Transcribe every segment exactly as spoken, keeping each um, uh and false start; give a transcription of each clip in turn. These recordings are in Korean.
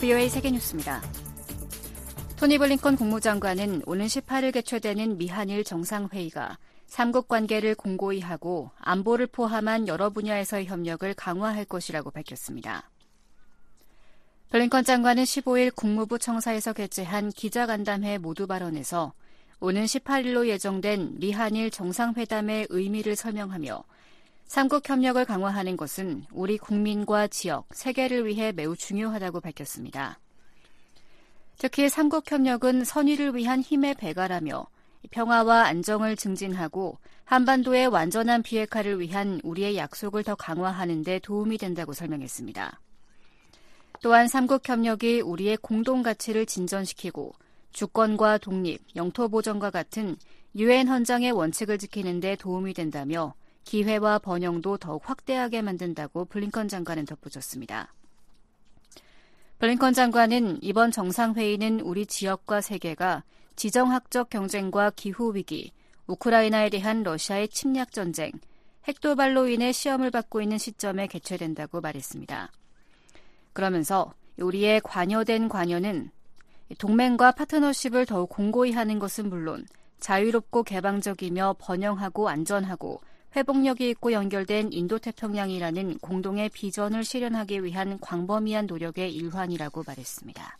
브이오에이 세계뉴스입니다. 토니 블링컨 국무장관은 오는 십팔일 개최되는 미한일 정상회의가 삼국 관계를 공고히 하고 안보를 포함한 여러 분야에서의 협력을 강화할 것이라고 밝혔습니다. 블링컨 장관은 십오일 국무부 청사에서 개최한 기자간담회 모두 발언에서 오는 십팔일로 예정된 미한일 정상회담의 의미를 설명하며 삼국 협력을 강화하는 것은 우리 국민과 지역, 세계를 위해 매우 중요하다고 밝혔습니다. 특히 삼국 협력은 선의를 위한 힘의 배가라며 평화와 안정을 증진하고 한반도의 완전한 비핵화를 위한 우리의 약속을 더 강화하는 데 도움이 된다고 설명했습니다. 또한 삼국 협력이 우리의 공동 가치를 진전시키고 주권과 독립, 영토 보전과 같은 유엔 헌장의 원칙을 지키는 데 도움이 된다며 기회와 번영도 더욱 확대하게 만든다고 블링컨 장관은 덧붙였습니다. 블링컨 장관은 이번 정상회의는 우리 지역과 세계가 지정학적 경쟁과 기후위기, 우크라이나에 대한 러시아의 침략전쟁, 핵도발로 인해 시험을 받고 있는 시점에 개최된다고 말했습니다. 그러면서 우리의 관여된 관여는 동맹과 파트너십을 더욱 공고히 하는 것은 물론 자유롭고 개방적이며 번영하고 안전하고 회복력이 있고 연결된 인도태평양이라는 공동의 비전을 실현하기 위한 광범위한 노력의 일환이라고 말했습니다.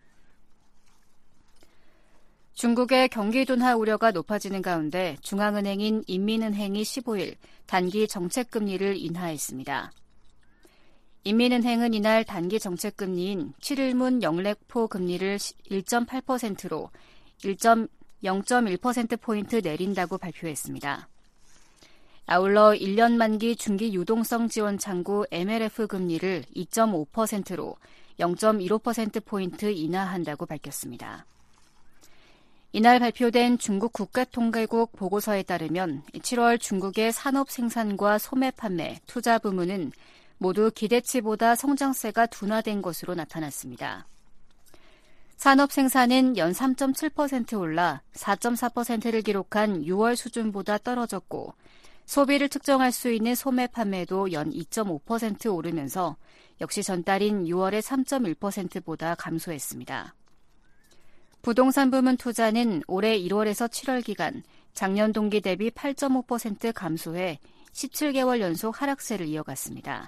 중국의 경기 둔화 우려가 높아지는 가운데 중앙은행인 인민은행이 십오일 단기 정책금리를 인하했습니다. 인민은행은 이날 단기 정책금리인 칠일문 영래포 금리를 일 점 팔 퍼센트로 영 점 일 퍼센트포인트 내린다고 발표했습니다. 아울러 일 년 만기 중기 유동성 지원 창구 엠엘에프 금리를 이 점 오 퍼센트로 영 점 일오 퍼센트포인트 인하한다고 밝혔습니다. 이날 발표된 중국 국가통계국 보고서에 따르면 칠월 중국의 산업 생산과 소매 판매, 투자 부문은 모두 기대치보다 성장세가 둔화된 것으로 나타났습니다. 산업 생산은 연 삼 점 칠 퍼센트 올라 사 점 사 퍼센트를 기록한 유월 수준보다 떨어졌고 소비를 측정할 수 있는 소매 판매도 연 이 점 오 퍼센트 오르면서 역시 전달인 유월의 삼 점 일 퍼센트보다 감소했습니다. 부동산 부문 투자는 올해 일월에서 칠월 기간 작년 동기 대비 팔 점 오 퍼센트 감소해 십칠 개월 연속 하락세를 이어갔습니다.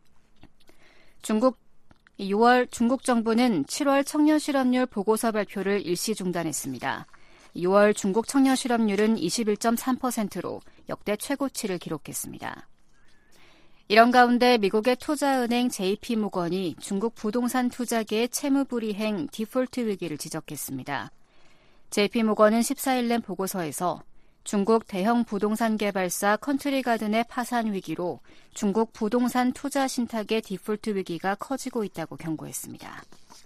중국 유월 중국 정부는 칠월 청년 실업률 보고서 발표를 일시 중단했습니다. 유월 중국 청년 실업률은 이십일 점 삼 퍼센트로 역대 최고치를 기록했습니다. 이런 가운데 미국의 투자은행 제이피모건이 중국 부동산 투자계의 채무불이행 디폴트 위기를 지적했습니다. 제이피모건은 십사일 낸 보고서에서 중국 대형 부동산 개발사 컨트리가든의 파산 위기로 중국 부동산 투자 신탁의 디폴트 위기가 커지고 있다고 경고했습니다.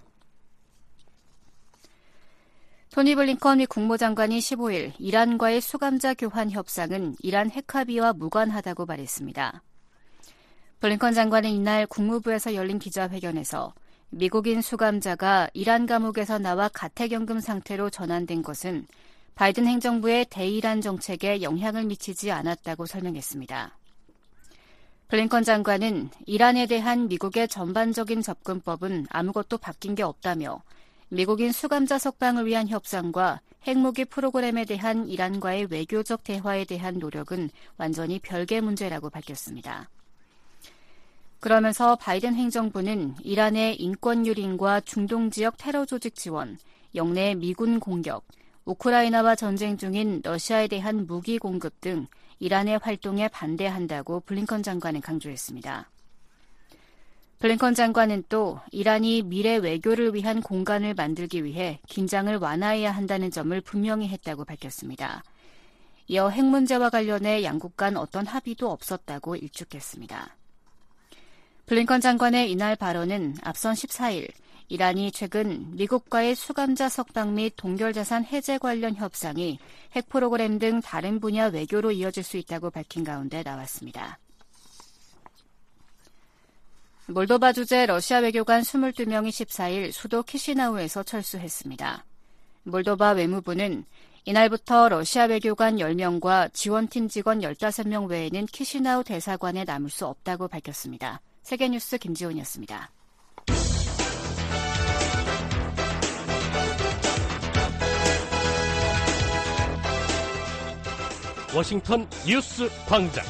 토니 블링컨 미 국무장관이 십오일 이란과의 수감자 교환 협상은 이란 핵 합의와 무관하다고 말했습니다. 블링컨 장관은 이날 국무부에서 열린 기자회견에서 미국인 수감자가 이란 감옥에서 나와 가택연금 상태로 전환된 것은 바이든 행정부의 대이란 정책에 영향을 미치지 않았다고 설명했습니다. 블링컨 장관은 이란에 대한 미국의 전반적인 접근법은 아무것도 바뀐 게 없다며 미국인 수감자 석방을 위한 협상과 핵무기 프로그램에 대한 이란과의 외교적 대화에 대한 노력은 완전히 별개 문제라고 밝혔습니다. 그러면서 바이든 행정부는 이란의 인권 유린과 중동 지역 테러 조직 지원, 영내 미군 공격, 우크라이나와 전쟁 중인 러시아에 대한 무기 공급 등 이란의 활동에 반대한다고 블링컨 장관은 강조했습니다. 블링컨 장관은 또 이란이 미래 외교를 위한 공간을 만들기 위해 긴장을 완화해야 한다는 점을 분명히 했다고 밝혔습니다. 이어 핵 문제와 관련해 양국 간 어떤 합의도 없었다고 일축했습니다. 블링컨 장관의 이날 발언은 앞선 십사일 이란이 최근 미국과의 수감자 석방 및 동결자산 해제 관련 협상이 핵 프로그램 등 다른 분야 외교로 이어질 수 있다고 밝힌 가운데 나왔습니다. 몰도바 주재 러시아 외교관 이십이 명이 십사일 수도 키시나우에서 철수했습니다. 몰도바 외무부는 이날부터 러시아 외교관 열 명과 지원팀 직원 열다섯 명 외에는 키시나우 대사관에 남을 수 없다고 밝혔습니다. 세계뉴스 김지훈이었습니다. 워싱턴 뉴스 광장.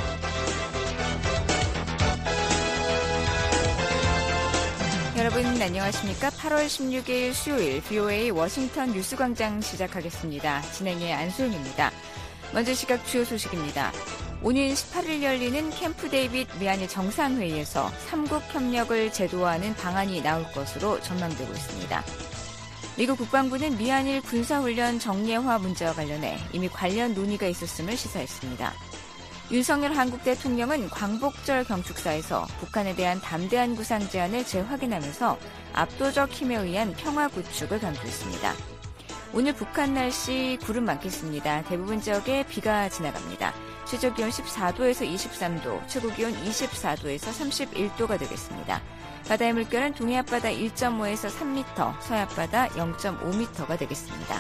여러분 안녕하십니까? 팔월 십육일 수요일 브이오에이 워싱턴 뉴스 광장 시작하겠습니다. 진행의 안소영입니다. 먼저 시각 주요 소식입니다. 오는 십팔일 열리는 캠프 데이빗 미한일 정상회의에서 삼국 협력을 제도화하는 방안이 나올 것으로 전망되고 있습니다. 미국 국방부는 미한일 군사훈련 정례화 문제와 관련해 이미 관련 논의가 있었음을 시사했습니다. 윤석열 한국 대통령은 광복절 경축사에서 북한에 대한 담대한 구상 제안을 재확인하면서 압도적 힘에 의한 평화 구축을 강조했습니다. 오늘 북한 날씨 구름 많겠습니다. 대부분 지역에 비가 지나갑니다. 최저기온 십사도에서 이십삼도, 최고기온 이십사도에서 삼십일도가 되겠습니다. 바다의 물결은 동해 앞바다 일 점 오에서 삼 미터, 서해 앞바다 영 점 오 미터가 되겠습니다.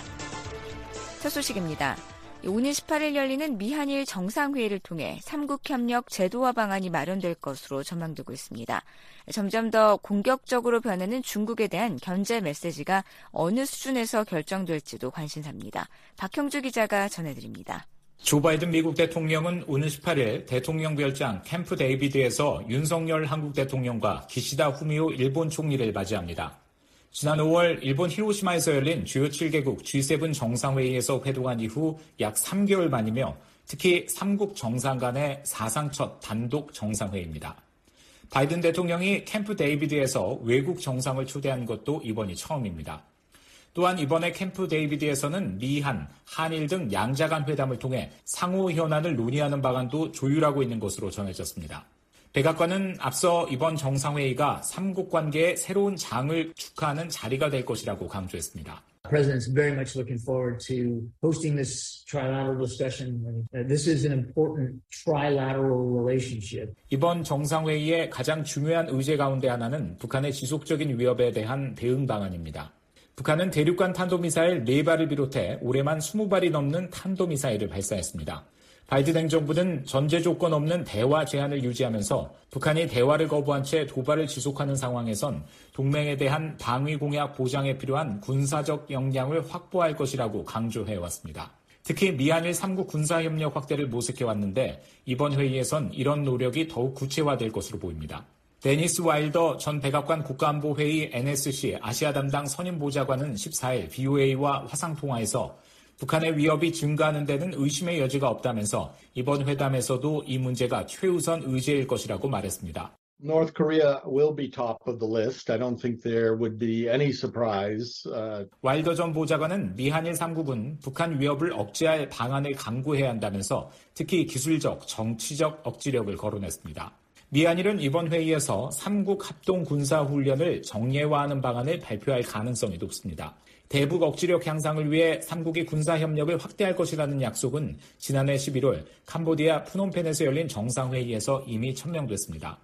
첫 소식입니다. 오는 십팔일 열리는 미한일 정상회의를 통해 삼국협력 제도화 방안이 마련될 것으로 전망되고 있습니다. 점점 더 공격적으로 변하는 중국에 대한 견제 메시지가 어느 수준에서 결정될지도 관심사입니다. 박형주 기자가 전해드립니다. 조 바이든 미국 대통령은 오는 십팔일 대통령 별장 캠프 데이비드에서 윤석열 한국 대통령과 기시다 후미오 일본 총리를 맞이합니다. 지난 오월 일본 히로시마에서 열린 주요 칠 개국 지 세븐 정상회의에서 회동한 이후 약 삼 개월 만이며 특히 삼국 정상 간의 사상 첫 단독 정상회의입니다. 바이든 대통령이 캠프 데이비드에서 외국 정상을 초대한 것도 이번이 처음입니다. 또한 이번에 캠프 데이비드에서는 미한, 한일 등 양자 간 회담을 통해 상호 현안을 논의하는 방안도 조율하고 있는 것으로 전해졌습니다. 백악관은 앞서 이번 정상회의가 삼국 관계의 새로운 장을 축하하는 자리가 될 것이라고 강조했습니다. The President is very much looking forward to hosting this trilateral discussion. This is an important trilateral relationship. 이번 정상회의의 가장 중요한 의제 가운데 하나는 북한의 지속적인 위협에 대한 대응 방안입니다. 북한은 대륙간 탄도미사일 네 발을 비롯해 올해만 이십 발이 넘는 탄도미사일을 발사했습니다. 바이든 행정부는 전제 조건 없는 대화 제한을 유지하면서 북한이 대화를 거부한 채 도발을 지속하는 상황에선 동맹에 대한 방위 공약 보장에 필요한 군사적 역량을 확보할 것이라고 강조해왔습니다. 특히 미한일 삼국 군사협력 확대를 모색해왔는데 이번 회의에선 이런 노력이 더욱 구체화될 것으로 보입니다. 데니스 와일더 전 백악관 국가안보회의 엔에스씨 아시아 담당 선임보좌관은 십사일 브이오에이와 화상통화에서 북한의 위협이 증가하는 데는 의심의 여지가 없다면서 이번 회담에서도 이 문제가 최우선 의제일 것이라고 말했습니다. North Korea will be top of the list. I don't think there would be any surprise. Uh... 와일더 전 보좌관은 미한일 삼국은 북한 위협을 억제할 방안을 강구해야 한다면서 특히 기술적, 정치적 억지력을 거론했습니다. 미한일은 이번 회의에서 삼국 합동 군사훈련을 정례화하는 방안을 발표할 가능성이 높습니다. 대북 억지력 향상을 위해 삼국이 군사협력을 확대할 것이라는 약속은 지난해 십일월 캄보디아 푸놈펜에서 열린 정상회의에서 이미 천명됐습니다.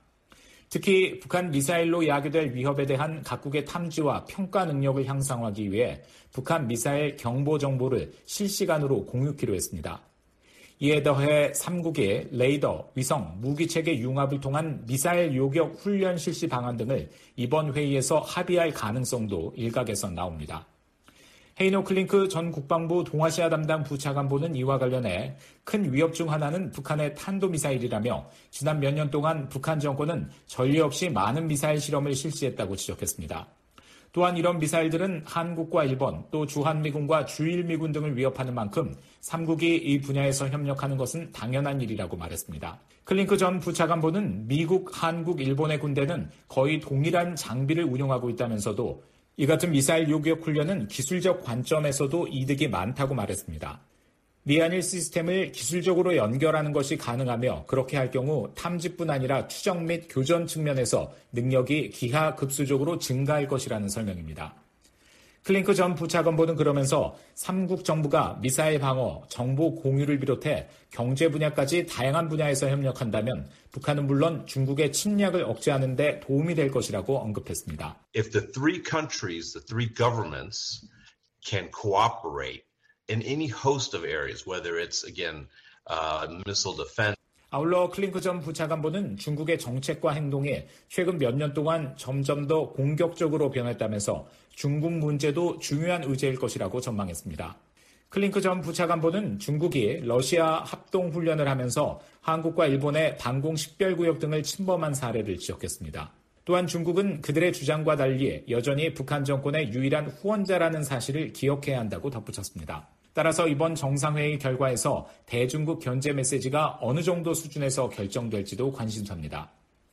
특히 북한 미사일로 야기될 위협에 대한 각국의 탐지와 평가 능력을 향상하기 위해 북한 미사일 경보 정보를 실시간으로 공유키로 했습니다. 이에 더해 삼국이 레이더, 위성, 무기체계 융합을 통한 미사일 요격 훈련 실시 방안 등을 이번 회의에서 합의할 가능성도 일각에서 나옵니다. 헤이노 클링크 전 국방부 동아시아 담당 부차관보는 이와 관련해 큰 위협 중 하나는 북한의 탄도미사일이라며 지난 몇 년 동안 북한 정권은 전례 없이 많은 미사일 실험을 실시했다고 지적했습니다. 또한 이런 미사일들은 한국과 일본 또 주한미군과 주일미군 등을 위협하는 만큼 삼국이 이 분야에서 협력하는 것은 당연한 일이라고 말했습니다. 클링크 전 부차관보는 미국, 한국, 일본의 군대는 거의 동일한 장비를 운용하고 있다면서도 이 같은 미사일 요격 훈련은 기술적 관점에서도 이득이 많다고 말했습니다. 미한일 시스템을 기술적으로 연결하는 것이 가능하며 그렇게 할 경우 탐지뿐 아니라 추적 및 교전 측면에서 능력이 기하급수적으로 증가할 것이라는 설명입니다. 클링크 전 부차관보는 그러면서 삼국 정부가 미사일 방어, 정보 공유를 비롯해 경제 분야까지 다양한 분야에서 협력한다면 북한은 물론 중국의 침략을 억제하는 데 도움이 될 것이라고 언급했습니다. If the three countries, the three governments can cooperate in any host of areas, whether it's again uh, missile defense. 아울러 클링크 전 부차관보는 중국의 정책과 행동이 최근 몇 년 동안 점점 더 공격적으로 변했다면서 중국 문제도 중요한 의제일 것이라고 전망했습니다. 클링크 전 부차관보는 중국이 러시아 합동훈련을 하면서 한국과 일본의 방공 식별구역 등을 침범한 사례를 지적했습니다. 또한 중국은 그들의 주장과 달리 여전히 북한 정권의 유일한 후원자라는 사실을 기억해야 한다고 덧붙였습니다. 따라서 이번 정상회의 결과에서 대중국 견제 메시지가 어느 정도 수준에서 결정될지도 관심사입니다.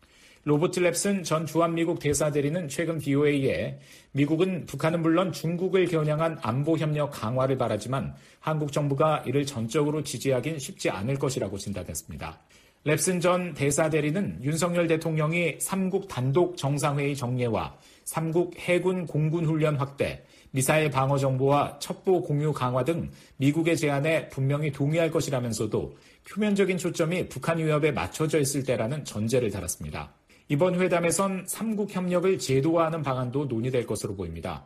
로버트 랩슨 전 주한미국 대사대리는 최근 비오에이에 미국은 북한은 물론 중국을 겨냥한 안보협력 강화를 바라지만 한국 정부가 이를 전적으로 지지하긴 쉽지 않을 것이라고 진단했습니다. 랩슨 전 대사대리는 윤석열 대통령이 삼국 단독 정상회의 정례와 삼국 해군 공군 훈련 확대, 미사일 방어 정보와 첩보 공유 강화 등 미국의 제안에 분명히 동의할 것이라면서도 표면적인 초점이 북한 위협에 맞춰져 있을 때라는 전제를 달았습니다. 이번 회담에선 삼국 협력을 제도화하는 방안도 논의될 것으로 보입니다.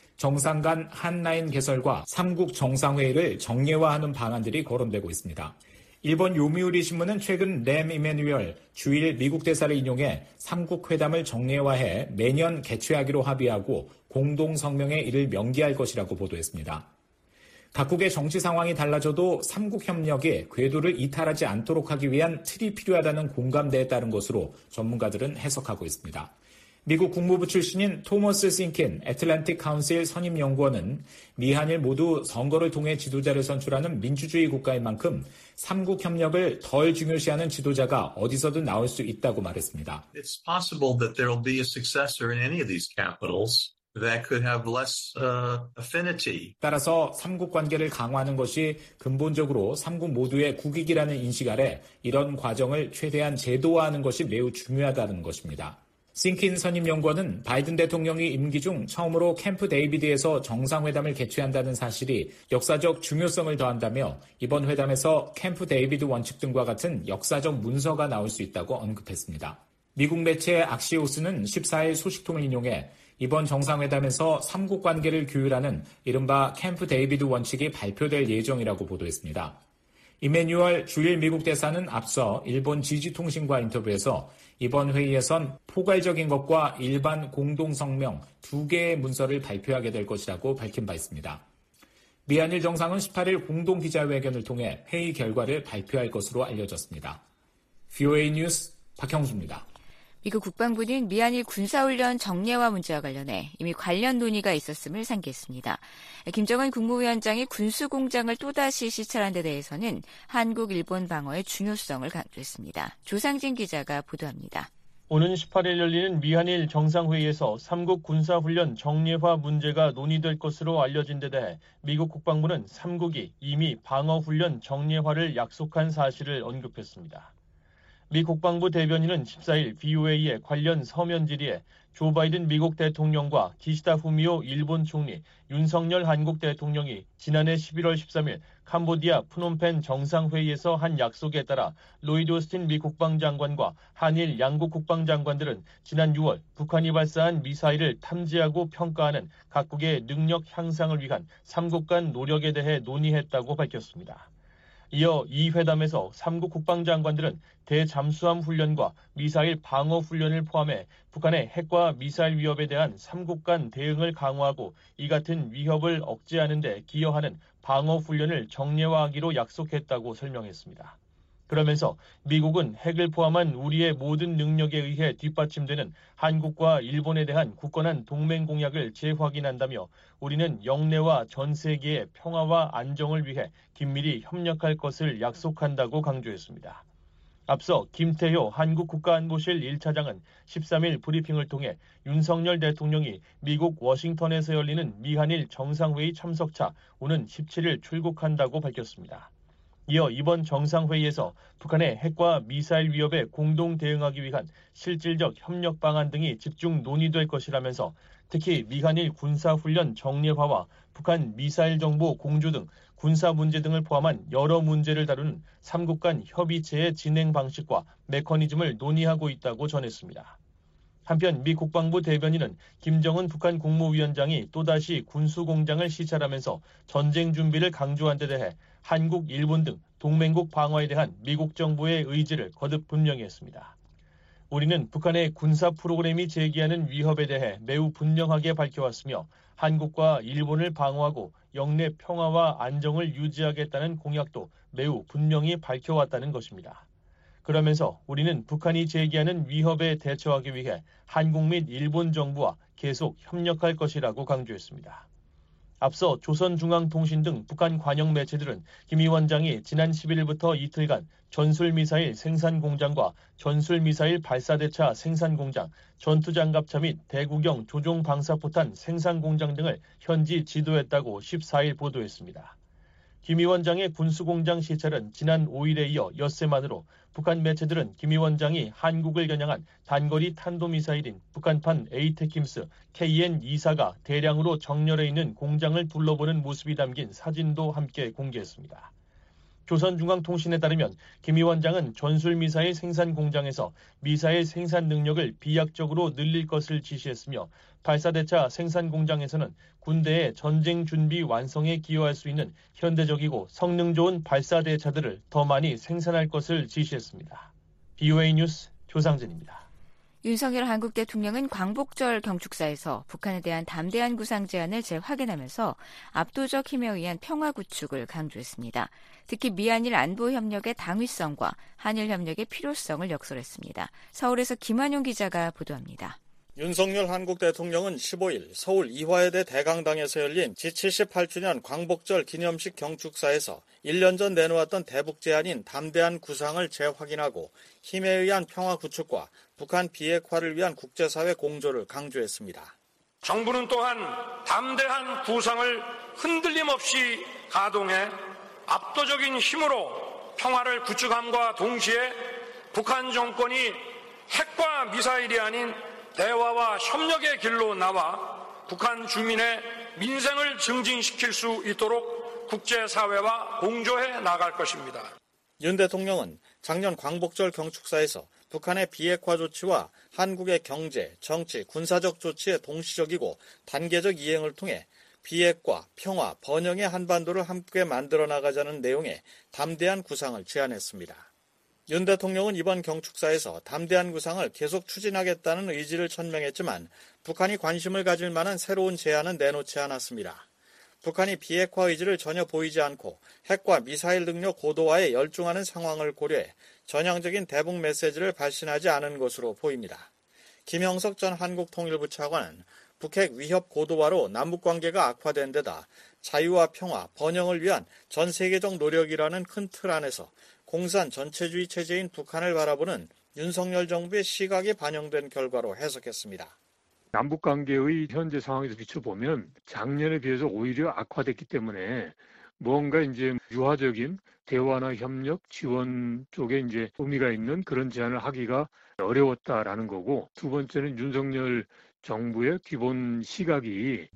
정상 간 한라인 개설과 삼국 정상회의를 정례화하는 방안들이 거론되고 있습니다. 일본 요미우리 신문은 최근 램 이메뉴얼 주일 미국 대사를 인용해 삼국 회담을 정례화해 매년 개최하기로 합의하고 공동 성명에 이를 명기할 것이라고 보도했습니다. 각국의 정치 상황이 달라져도 삼국 협력이 궤도를 이탈하지 않도록 하기 위한 틀이 필요하다는 공감대에 따른 것으로 전문가들은 해석하고 있습니다. 미국 국무부 출신인 토머스 싱킨 애틀랜틱 카운슬 선임연구원은 미한일 모두 선거를 통해 지도자를 선출하는 민주주의 국가인 만큼 삼국 협력을 덜 중요시하는 지도자가 어디서든 나올 수 있다고 말했습니다. It's possible that there will be a successor in any of these capitals. That could have less uh, affinity. 따라서 삼국 관계를 강화하는 것이 근본적으로 삼국 모두의 국익이라는 인식 아래 이런 과정을 최대한 제도화하는 것이 매우 중요하다는 것입니다. 싱킨 선임연구원은 바이든 대통령이 임기 중 처음으로 캠프 데이비드에서 정상회담을 개최한다는 사실이 역사적 중요성을 더한다며 이번 회담에서 캠프 데이비드 원칙 등과 같은 역사적 문서가 나올 수 있다고 언급했습니다. 미국 매체 악시오스는 십사일 소식통을 인용해 이번 정상회담에서 삼국 관계를 규율하는 이른바 캠프 데이비드 원칙이 발표될 예정이라고 보도했습니다. 이메뉴얼 주일 미국 대사는 앞서 일본 지지통신과 인터뷰에서 이번 회의에선 포괄적인 것과 일반 공동성명 두 개의 문서를 발표하게 될 것이라고 밝힌 바 있습니다. 미한일 정상은 십팔일 공동기자회견을 통해 회의 결과를 발표할 것으로 알려졌습니다. 브이오에이 뉴스 박형수입니다. 미국 국방부는 미한일 군사훈련 정례화 문제와 관련해 이미 관련 논의가 있었음을 상기했습니다. 김정은 국무위원장이 군수공장을 또다시 시찰한 데 대해서는 한국, 일본 방어의 중요성을 강조했습니다. 조상진 기자가 보도합니다. 오는 십팔일 열리는 미한일 정상회의에서 삼국 군사훈련 정례화 문제가 논의될 것으로 알려진 데 대해 미국 국방부는 삼국이 이미 방어훈련 정례화를 약속한 사실을 언급했습니다. 미 국방부 대변인은 십사일 브이오에이의 관련 서면 질의에 조 바이든 미국 대통령과 기시다 후미오 일본 총리, 윤석열 한국 대통령이 지난해 십일월 십삼일 캄보디아 프놈펜 정상회의에서 한 약속에 따라 로이드 오스틴 미 국방장관과 한일 양국 국방장관들은 지난 유월 북한이 발사한 미사일을 탐지하고 평가하는 각국의 능력 향상을 위한 삼국 간 노력에 대해 논의했다고 밝혔습니다. 이어 이 회담에서 삼국 국방장관들은 대잠수함 훈련과 미사일 방어 훈련을 포함해 북한의 핵과 미사일 위협에 대한 삼국 간 대응을 강화하고 이 같은 위협을 억제하는 데 기여하는 방어 훈련을 정례화하기로 약속했다고 설명했습니다. 그러면서 미국은 핵을 포함한 우리의 모든 능력에 의해 뒷받침되는 한국과 일본에 대한 굳건한 동맹 공약을 재확인한다며 우리는 영내와 전 세계의 평화와 안정을 위해 긴밀히 협력할 것을 약속한다고 강조했습니다. 앞서 김태효 한국 국가안보실 일 차장은 십삼일 브리핑을 통해 윤석열 대통령이 미국 워싱턴에서 열리는 미한일 정상회의 참석차 오는 십칠일 출국한다고 밝혔습니다. 이어 이번 정상회의에서 북한의 핵과 미사일 위협에 공동 대응하기 위한 실질적 협력 방안 등이 집중 논의될 것이라면서 특히 미한일 군사훈련 정례화와 북한 미사일 정보 공조 등 군사 문제 등을 포함한 여러 문제를 다루는 삼국 간 협의체의 진행 방식과 메커니즘을 논의하고 있다고 전했습니다. 한편 미 국방부 대변인은 김정은 북한 국무위원장이 또다시 군수공장을 시찰하면서 전쟁 준비를 강조한 데 대해 한국, 일본 등 동맹국 방어에 대한 미국 정부의 의지를 거듭 분명히 했습니다. 우리는 북한의 군사 프로그램이 제기하는 위협에 대해 매우 분명하게 밝혀왔으며 한국과 일본을 방어하고 영내 평화와 안정을 유지하겠다는 공약도 매우 분명히 밝혀왔다는 것입니다. 그러면서 우리는 북한이 제기하는 위협에 대처하기 위해 한국 및 일본 정부와 계속 협력할 것이라고 강조했습니다. 앞서 조선중앙통신 등 북한 관영 매체들은 김 위원장이 지난 십일일부터 이틀간 전술미사일 생산공장과 전술미사일 발사대차 생산공장, 전투장갑차 및 대구경 조종방사포탄 생산공장 등을 현지 지도했다고 십사일 보도했습니다. 김 위원장의 군수공장 시찰은 지난 오일에 이어 엿새 만으로 북한 매체들은 김 위원장이 한국을 겨냥한 단거리 탄도미사일인 북한판 에이테킴스 케이엔 이십사가 대량으로 정렬해 있는 공장을 둘러보는 모습이 담긴 사진도 함께 공개했습니다. 조선중앙통신에 따르면 김 위원장은 전술미사일 생산 공장에서 미사일 생산 능력을 비약적으로 늘릴 것을 지시했으며 발사대차 생산 공장에서는 군대의 전쟁 준비 완성에 기여할 수 있는 현대적이고 성능 좋은 발사대차들을 더 많이 생산할 것을 지시했습니다. 비오에이 뉴스 조상진입니다. 윤석열 한국 대통령은 광복절 경축사에서 북한에 대한 담대한 구상 제안을 재확인하면서 압도적 힘에 의한 평화 구축을 강조했습니다. 특히 미한일 안보협력의 당위성과 한일협력의 필요성을 역설했습니다. 서울에서 김한용 기자가 보도합니다. 윤석열 한국 대통령은 십오일 서울 이화여대 대강당에서 열린 지칠십팔주년 광복절 기념식 경축사에서 일 년 전 내놓았던 대북 제안인 담대한 구상을 재확인하고 힘에 의한 평화 구축과 북한 비핵화를 위한 국제사회 공조를 강조했습니다. 정부는 또한 담대한 구상을 흔들림 없이 가동해 압도적인 힘으로 평화를 구축함과 동시에 북한 정권이 핵과 미사일이 아닌 대화와 협력의 길로 나와 북한 주민의 민생을 증진시킬 수 있도록 국제사회와 공조해 나갈 것입니다. 윤 대통령은 작년 광복절 경축사에서 북한의 비핵화 조치와 한국의 경제, 정치, 군사적 조치의 동시적이고 단계적 이행을 통해 비핵화, 평화, 번영의 한반도를 함께 만들어 나가자는 내용의 담대한 구상을 제안했습니다. 윤 대통령은 이번 경축사에서 담대한 구상을 계속 추진하겠다는 의지를 천명했지만 북한이 관심을 가질 만한 새로운 제안은 내놓지 않았습니다. 북한이 비핵화 의지를 전혀 보이지 않고 핵과 미사일 능력 고도화에 열중하는 상황을 고려해 전향적인 대북 메시지를 발신하지 않은 것으로 보입니다. 김형석 전 한국통일부 차관은 북핵 위협 고도화로 남북관계가 악화된 데다 자유와 평화, 번영을 위한 전 세계적 노력이라는 큰 틀 안에서 공산 전체주의 체제인 북한을 바라보는 윤석열 정부의 시각이 반영된 결과로 해석했습니다. 남북관계의 현재 상황에서 비춰보면 작년에 비해서 오히려 악화됐기 때문에 뭔가 이제 유화적인 대화나 협력, 지원 쪽에 이제 의미가 있는 그런 제안을 하기가 어려웠다라는 거고, 두 번째는 윤석열 정부의 기본 시각이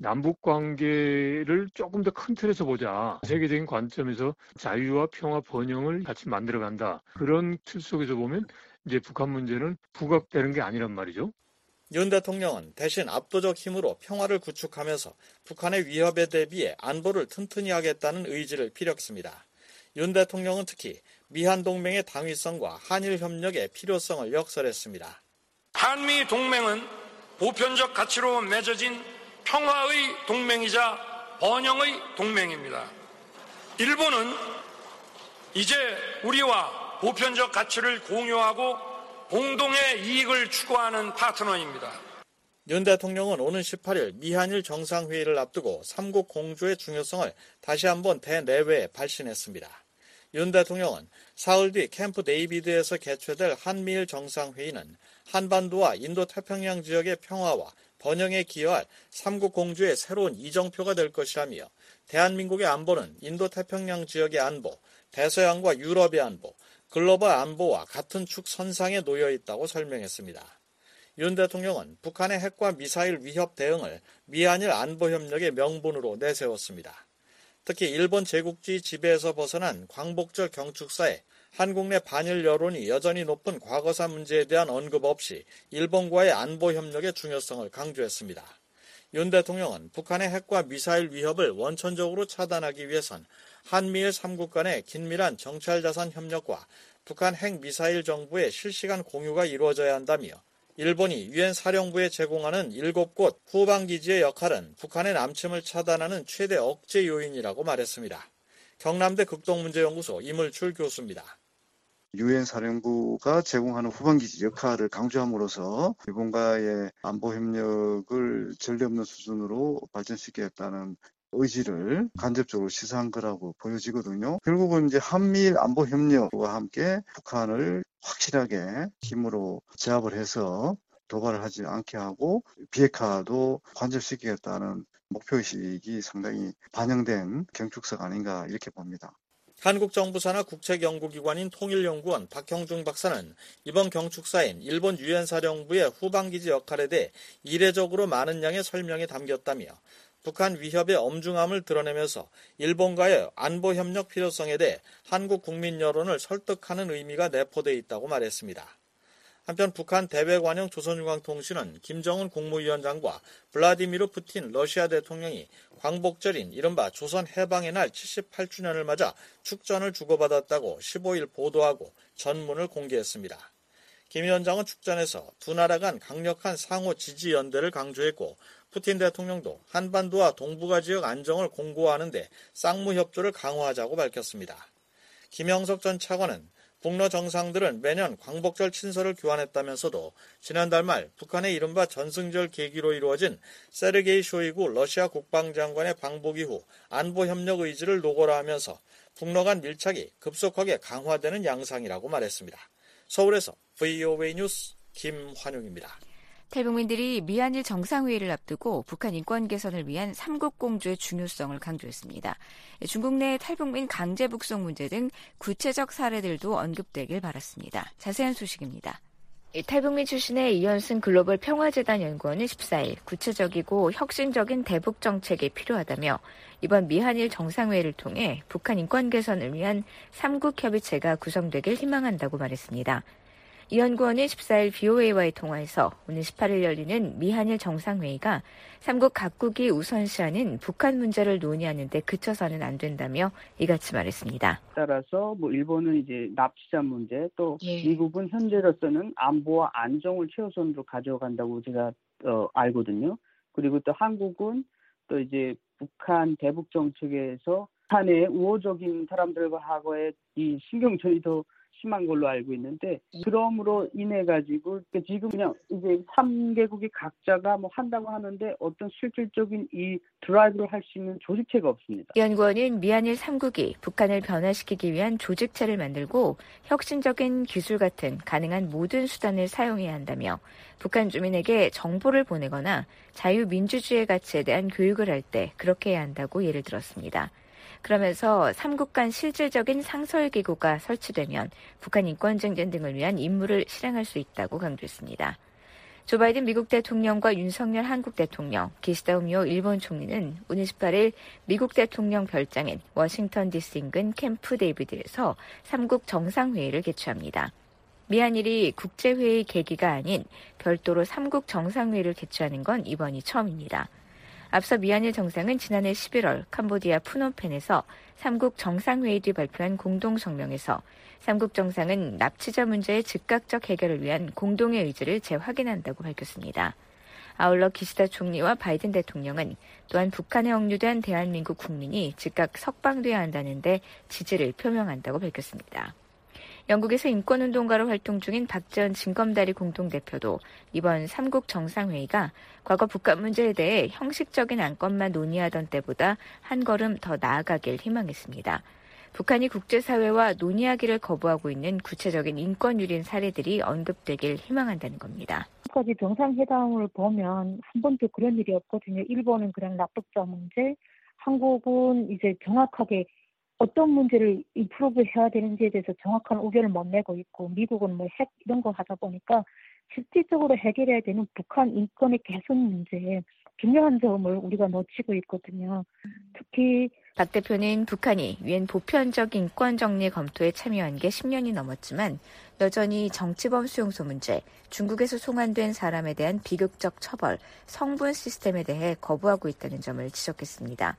남북관계를 조금 더 큰 틀에서 보자. 세계적인 관점에서 자유와 평화, 번영을 같이 만들어간다. 그런 틀 속에서 보면 이제 북한 문제는 부각되는 게 아니란 말이죠. 윤 대통령은 대신 압도적 힘으로 평화를 구축하면서 북한의 위협에 대비해 안보를 튼튼히 하겠다는 의지를 피력했습니다. 윤 대통령은 특히 미한 동맹의 당위성과 한일 협력의 필요성을 역설했습니다. 한미 동맹은 보편적 가치로 맺어진 평화의 동맹이자 번영의 동맹입니다. 일본은 이제 우리와 보편적 가치를 공유하고 공동의 이익을 추구하는 파트너입니다. 윤 대통령은 오는 십팔일 미한일 정상회의를 앞두고 삼국 공조의 중요성을 다시 한번 대내외에 발신했습니다. 윤 대통령은 사흘 뒤 캠프 데이비드에서 개최될 한미일 정상회의는 한반도와 인도태평양 지역의 평화와 번영에 기여할 삼국 공조의 새로운 이정표가 될 것이라며 대한민국의 안보는 인도태평양 지역의 안보, 대서양과 유럽의 안보, 글로벌 안보와 같은 축 선상에 놓여 있다고 설명했습니다. 윤 대통령은 북한의 핵과 미사일 위협 대응을 미한일 안보협력의 명분으로 내세웠습니다. 특히 일본 제국주의 지배에서 벗어난 광복절 경축사에 한국 내 반일 여론이 여전히 높은 과거사 문제에 대한 언급 없이 일본과의 안보협력의 중요성을 강조했습니다. 윤 대통령은 북한의 핵과 미사일 위협을 원천적으로 차단하기 위해선 한미일 삼국 간의 긴밀한 정찰자산 협력과 북한 핵 미사일 정보의 실시간 공유가 이루어져야 한다며 일본이 유엔 사령부에 제공하는 일곱 곳 후방기지의 역할은 북한의 남침을 차단하는 최대 억제 요인이라고 말했습니다. 경남대 극동문제연구소 이물출 교수입니다. 유엔 사령부가 제공하는 후방기지 역할을 강조함으로써 일본과의 안보 협력을 전례 없는 수준으로 발전시키겠다는 의지를 간접적으로 시사한 거라고 보여지거든요. 결국은 이제 한미일 안보 협력과 함께 북한을 확실하게 힘으로 제압을 해서 도발을 하지 않게 하고 비핵화도 관철시키겠다는 목표의식이 상당히 반영된 경축사가 아닌가 이렇게 봅니다. 한국 정부 산하 국책연구기관인 통일연구원 박형중 박사는 이번 경축사인 일본 유엔 사령부의 후방기지 역할에 대해 이례적으로 많은 양의 설명이 담겼다며 북한 위협의 엄중함을 드러내면서 일본과의 안보 협력 필요성에 대해 한국 국민 여론을 설득하는 의미가 내포되어 있다고 말했습니다. 한편 북한 대외관용 조선중앙통신은 김정은 국무위원장과 블라디미르 푸틴 러시아 대통령이 광복절인 이른바 조선 해방의 날 칠십팔 주년을 맞아 축전을 주고받았다고 십오일 보도하고 전문을 공개했습니다. 김 위원장은 축전에서 두 나라 간 강력한 상호 지지 연대를 강조했고 푸틴 대통령도 한반도와 동북아 지역 안정을 공고화하는 데 쌍무 협조를 강화하자고 밝혔습니다. 김영석 전 차관은 북러 정상들은 매년 광복절 친서를 교환했다면서도 지난달 말 북한의 이른바 전승절 계기로 이루어진 세르게이 쇼이구 러시아 국방장관의 방북 이후 안보 협력 의지를 노고라 하면서 북러 간 밀착이 급속하게 강화되는 양상이라고 말했습니다. 서울에서 브이오에이 뉴스 김환용입니다. 탈북민들이 미한일 정상회의를 앞두고 북한 인권 개선을 위한 삼국 공조의 중요성을 강조했습니다. 중국 내 탈북민 강제 북송 문제 등 구체적 사례들도 언급되길 바랐습니다. 자세한 소식입니다. 탈북민 출신의 이현승 글로벌 평화재단 연구원은 십사일 구체적이고 혁신적인 대북 정책이 필요하다며 이번 미한일 정상회의를 통해 북한 인권 개선을 위한 삼국 협의체가 구성되길 희망한다고 말했습니다. 이 연구원은 십사일 브이오에이와의 통화에서 오늘 십팔일 열리는 미한일 정상회의가 삼국 각국이 우선시하는 북한 문제를 논의하는 데 그쳐서는 안 된다며 이같이 말했습니다. 따라서 뭐 일본은 이제 납치자 문제, 또 예. 미국은 현재로서는 안보와 안정을 최우선으로 가져간다고 제가 어, 알거든요. 그리고 또 한국은 또 이제 북한 대북 정책에서 북한의 우호적인 사람들과 하고의 이 신경전이 더 심한 걸로 알고 있는데 그럼으로 인해 가지고 지금 그냥 이제 삼 개국이 각자가 뭐 한다고 하는데 어떤 실질적인 이 드라이브를 할 수 있는 조직체가 없습니다. 이 연구원은 미한일 삼국이 북한을 변화시키기 위한 조직체를 만들고 혁신적인 기술 같은 가능한 모든 수단을 사용해야 한다며 북한 주민에게 정보를 보내거나 자유민주주의 가치에 대한 교육을 할 때 그렇게 해야 한다고 예를 들었습니다. 그러면서 삼국 간 실질적인 상설기구가 설치되면 북한 인권증진 등을 위한 임무를 실행할 수 있다고 강조했습니다. 조 바이든 미국 대통령과 윤석열 한국 대통령, 기시다 후미오 일본 총리는 오늘 십팔일 미국 대통령 별장인 워싱턴 디씨 인근 캠프 데이비드에서 삼국 정상회의를 개최합니다. 미한일이 국제회의 계기가 아닌 별도로 삼국 정상회의를 개최하는 건 이번이 처음입니다. 앞서 미한일 정상은 지난해 십일월 캄보디아 푸놈펜에서 삼국 정상회의 뒤 발표한 공동성명에서 삼국 정상은 납치자 문제의 즉각적 해결을 위한 공동의 의지를 재확인한다고 밝혔습니다. 아울러 기시다 총리와 바이든 대통령은 또한 북한에 억류된 대한민국 국민이 즉각 석방돼야 한다는데 지지를 표명한다고 밝혔습니다. 영국에서 인권운동가로 활동 중인 박지원 진검다리 공동대표도 이번 삼국 정상회의가 과거 북한 문제에 대해 형식적인 안건만 논의하던 때보다 한 걸음 더 나아가길 희망했습니다. 북한이 국제사회와 논의하기를 거부하고 있는 구체적인 인권 유린 사례들이 언급되길 희망한다는 겁니다. 지금까지 정상회담을 보면 한 번도 그런 일이 없거든요. 일본은 그냥 납북자 문제, 한국은 이제 정확하게 어떤 문제를 임프루브 해야 되는지에 대해서 정확한 의견을 못 내고 있고 미국은 뭐 핵 이런 거 하다 보니까 실질적으로 해결해야 되는 북한 인권의 개선 문제에 중요한 점을 우리가 놓치고 있거든요. 특히 박 대표는 북한이 유엔 보편적 인권 정리 검토에 참여한 게 십 년이 넘었지만 여전히 정치범 수용소 문제, 중국에서 송환된 사람에 대한 비극적 처벌, 성분 시스템에 대해 거부하고 있다는 점을 지적했습니다.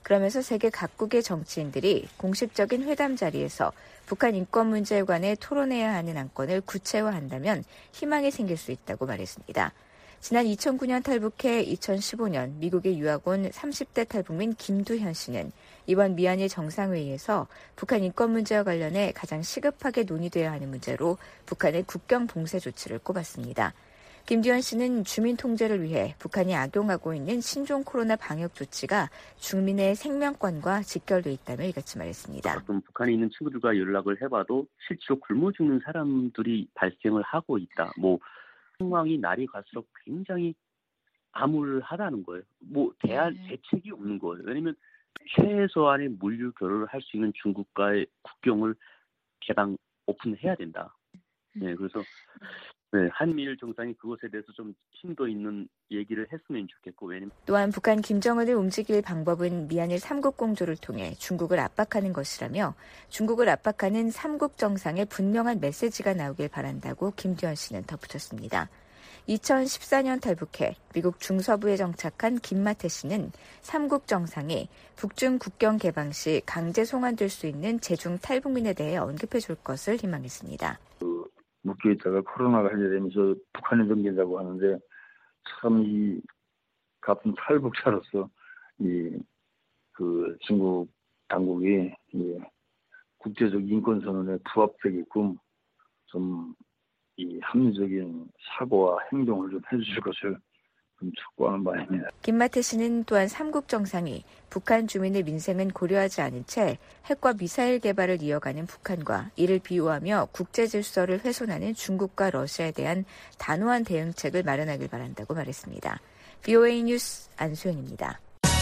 그러면서 세계 각국의 정치인들이 공식적인 회담 자리에서 북한 인권 문제에 관해 토론해야 하는 안건을 구체화한다면 희망이 생길 수 있다고 말했습니다. 지난 이천구 년 탈북해 이천십오 년 미국에 유학 온 삼십 대 탈북민 김두현 씨는 이번 미한일 정상회의에서 북한 인권 문제와 관련해 가장 시급하게 논의되어야 하는 문제로 북한의 국경 봉쇄 조치를 꼽았습니다. 김두현 씨는 주민 통제를 위해 북한이 악용하고 있는 신종 코로나 방역 조치가 주민의 생명권과 직결돼 있다며 이같이 말했습니다. 가끔 북한에 있는 친구들과 연락을 해봐도 실제로 굶어 죽는 사람들이 발생을 하고 있다. 뭐 상황이 날이 갈수록 굉장히 암울하다는 거예요. 뭐 대안 대책이 없는 거예요. 왜냐하면 최소한의 물류 교류를 할 수 있는 중국과의 국경을 개방 오픈해야 된다. 네, 그래서 네, 한미일 정상이 그것에 대해서 좀 심도 있는 얘기를 했으면 좋겠고, 왜냐면 또한 북한 김정은을 움직일 방법은 미한일 삼국 공조를 통해 중국을 압박하는 것이라며 중국을 압박하는 삼국 정상의 분명한 메시지가 나오길 바란다고 김두현 씨는 덧붙였습니다. 이천십사 년 탈북해 미국 중서부에 정착한 김마태 씨는 삼국 정상이 북중 국경 개방 시 강제 송환될 수 있는 재중 탈북민에 대해 언급해 줄 것을 희망했습니다. 그 묶여 있다가 코로나가 해제되면서 북한에 넘긴다고 하는데 참 이 같은 탈북자로서 이 그 중국 당국이 이 국제적 인권 선언에 부합되게끔 좀 이 합리적인 사고와 행동을 좀 해주실 것을 좀 촉구하는 바입니다. 김마태 씨는 또한 삼국 정상이 북한 주민의 민생은 고려하지 않은 채 핵과 미사일 개발을 이어가는 북한과 이를 비호하며 국제 질서를 훼손하는 중국과 러시아에 대한 단호한 대응책을 마련하길 바란다고 말했습니다. 브이오에이 뉴스 안수현입니다.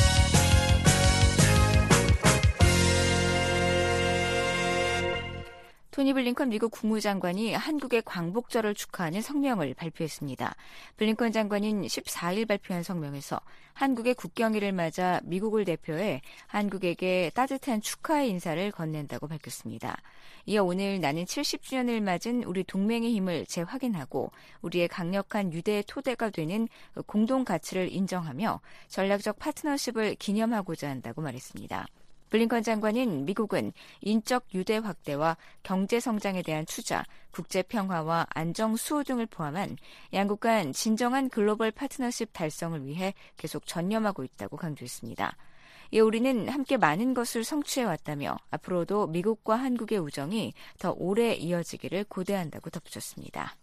토니 블링컨 미국 국무장관이 한국의 광복절을 축하하는 성명을 발표했습니다. 블링컨 장관은 십사 일 발표한 성명에서 한국의 국경일을 맞아 미국을 대표해 한국에게 따뜻한 축하의 인사를 건넨다고 밝혔습니다. 이어 오늘 나는 칠십 주년을 맞은 우리 동맹의 힘을 재확인하고 우리의 강력한 유대의 토대가 되는 공동 가치를 인정하며 전략적 파트너십을 기념하고자 한다고 말했습니다. 블링컨 장관은 미국은 인적 유대 확대와 경제 성장에 대한 투자, 국제 평화와 안정 수호 등을 포함한 양국 간 진정한 글로벌 파트너십 달성을 위해 계속 전념하고 있다고 강조했습니다. 이에 우리는 함께 많은 것을 성취해왔다며 앞으로도 미국과 한국의 우정이 더 오래 이어지기를 고대한다고 덧붙였습니다.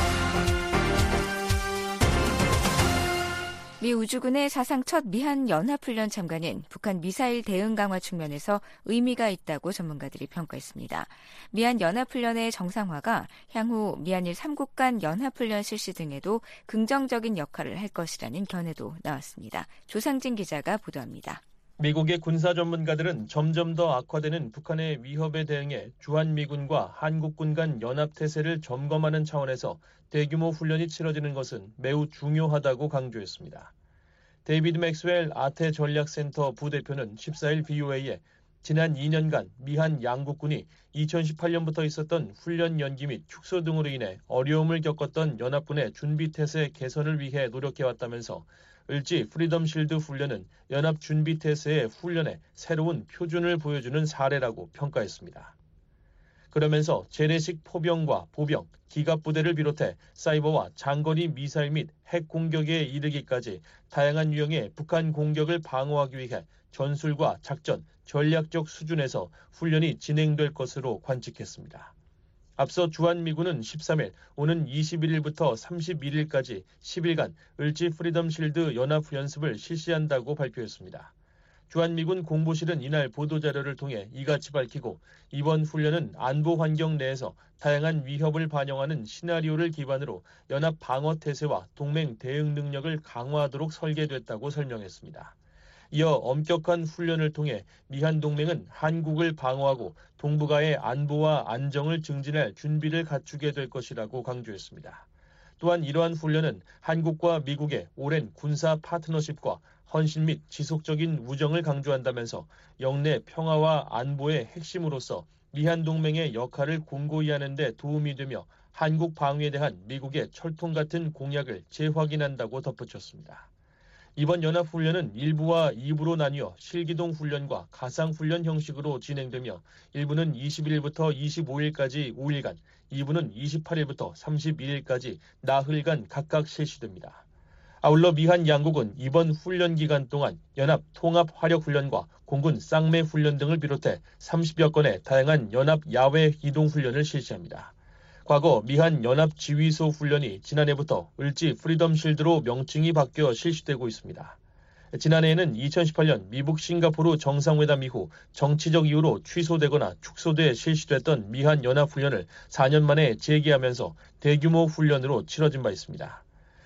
미 우주군의 사상 첫 미한 연합훈련 참가는 북한 미사일 대응 강화 측면에서 의미가 있다고 전문가들이 평가했습니다. 미한 연합훈련의 정상화가 향후 미한일 삼국 간 연합훈련 실시 등에도 긍정적인 역할을 할 것이라는 견해도 나왔습니다. 조상진 기자가 보도합니다. 미국의 군사 전문가들은 점점 더 악화되는 북한의 위협에 대응해 주한미군과 한국군 간 연합태세를 점검하는 차원에서 대규모 훈련이 치러지는 것은 매우 중요하다고 강조했습니다. 데이비드 맥스웰 아태 전략센터 부대표는 십사 일 브이오에이에 지난 이 년간 미한 양국군이 이천십팔 년부터 있었던 훈련 연기 및 축소 등으로 인해 어려움을 겪었던 연합군의 준비태세 개선을 위해 노력해왔다면서 을지 프리덤 실드 훈련은 연합 준비태세의 훈련에 새로운 표준을 보여주는 사례라고 평가했습니다. 그러면서 재래식 포병과 보병, 기갑부대를 비롯해 사이버와 장거리 미사일 및 핵 공격에 이르기까지 다양한 유형의 북한 공격을 방어하기 위해 전술과 작전, 전략적 수준에서 훈련이 진행될 것으로 관측했습니다. 앞서 주한미군은 십삼 일 오는 이십일 일부터 삼십일 일까지 십 일간 을지 프리덤 실드 연합연습을 실시한다고 발표했습니다. 주한미군 공보실은 이날 보도자료를 통해 이같이 밝히고 이번 훈련은 안보 환경 내에서 다양한 위협을 반영하는 시나리오를 기반으로 연합 방어 태세와 동맹 대응 능력을 강화하도록 설계됐다고 설명했습니다. 이어 엄격한 훈련을 통해 미한 동맹은 한국을 방어하고 동북아의 안보와 안정을 증진할 준비를 갖추게 될 것이라고 강조했습니다. 또한 이러한 훈련은 한국과 미국의 오랜 군사 파트너십과 헌신 및 지속적인 우정을 강조한다면서 영내 평화와 안보의 핵심으로서 미한 동맹의 역할을 공고히 하는 데 도움이 되며 한국 방위에 대한 미국의 철통 같은 공약을 재확인한다고 덧붙였습니다. 이번 연합훈련은 일 부와 이 부로 나뉘어 실기동 훈련과 가상훈련 형식으로 진행되며 일 부는 이십일 일부터 이십오 일까지 오 일간, 이 부는 이십팔 일부터 삼십일 일까지 나흘간 각각 실시됩니다. 아울러 미한 양국은 이번 훈련 기간 동안 연합 통합 화력 훈련과 공군 쌍매 훈련 등을 비롯해 삼십여 건의 다양한 연합 야외 이동 훈련을 실시합니다. 과거 미한 연합 지휘소 훈련이 지난해부터 을지 프리덤 실드로 명칭이 바뀌어 실시되고 있습니다. 지난해에는 이천십팔 년 미북 싱가포르 정상회담 이후 정치적 이유로 취소되거나 축소돼 실시됐던 미한 연합 훈련을 사 년 만에 재개하면서 대규모 훈련으로 치러진 바 있습니다.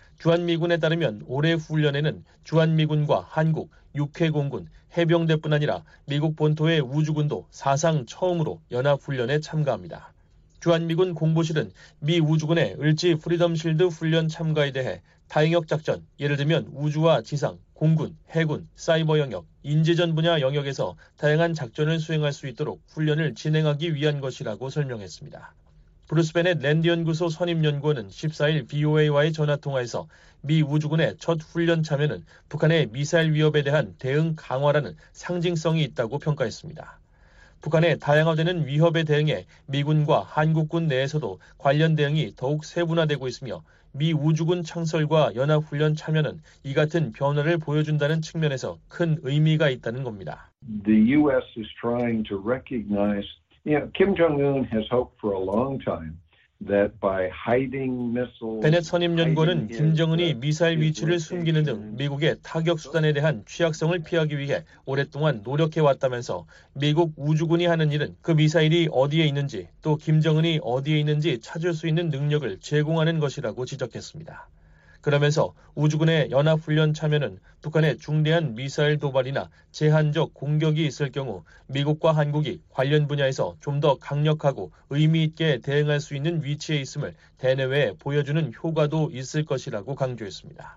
주한미군에 따르면 올해 훈련에는 주한미군과 한국, 육해공군, 해병대뿐 아니라 미국 본토의 우주군도 사상 처음으로 연합훈련에 참가합니다. 주한미군 공보실은 미 우주군의 을지 프리덤 실드 훈련 참가에 대해 다행역 작전, 예를 들면 우주와 지상, 공군, 해군, 사이버 영역, 인재전 분야 영역에서 다양한 작전을 수행할 수 있도록 훈련을 진행하기 위한 것이라고 설명했습니다. 브루스 베넷 랜드연구소 선임연구원은 십사 일 브이오에이와의 전화통화에서 미 우주군의 첫 훈련 참여는 북한의 미사일 위협에 대한 대응 강화라는 상징성이 있다고 평가했습니다. 북한의 다양화되는 위협에 대응해 미군과 한국군 내에서도 관련 대응이 더욱 세분화되고 있으며 미 우주군 창설과 연합훈련 참여는 이 같은 변화를 보여준다는 측면에서 큰 의미가 있다는 겁니다. The U S is trying to recognize, you know, Kim Jong-un has hoped for a long time that by hiding missiles. 베넷 선임연구원은 김정은이 미사일 위치를 숨기는 등 미국의 타격 수단에 대한 취약성을 피하기 위해 오랫동안 노력해왔다면서 미국 우주군이 하는 일은 그 미사일이 어디에 있는지 또 김정은이 어디에 있는지 찾을 수 있는 능력을 제공하는 것이라고 지적했습니다. 그러면서 우주군의 연합훈련 참여는 북한의 중대한 미사일 도발이나 제한적 공격이 있을 경우 미국과 한국이 관련 분야에서 좀 더 강력하고 의미 있게 대응할 수 있는 위치에 있음을 대내외에 보여주는 효과도 있을 것이라고 강조했습니다.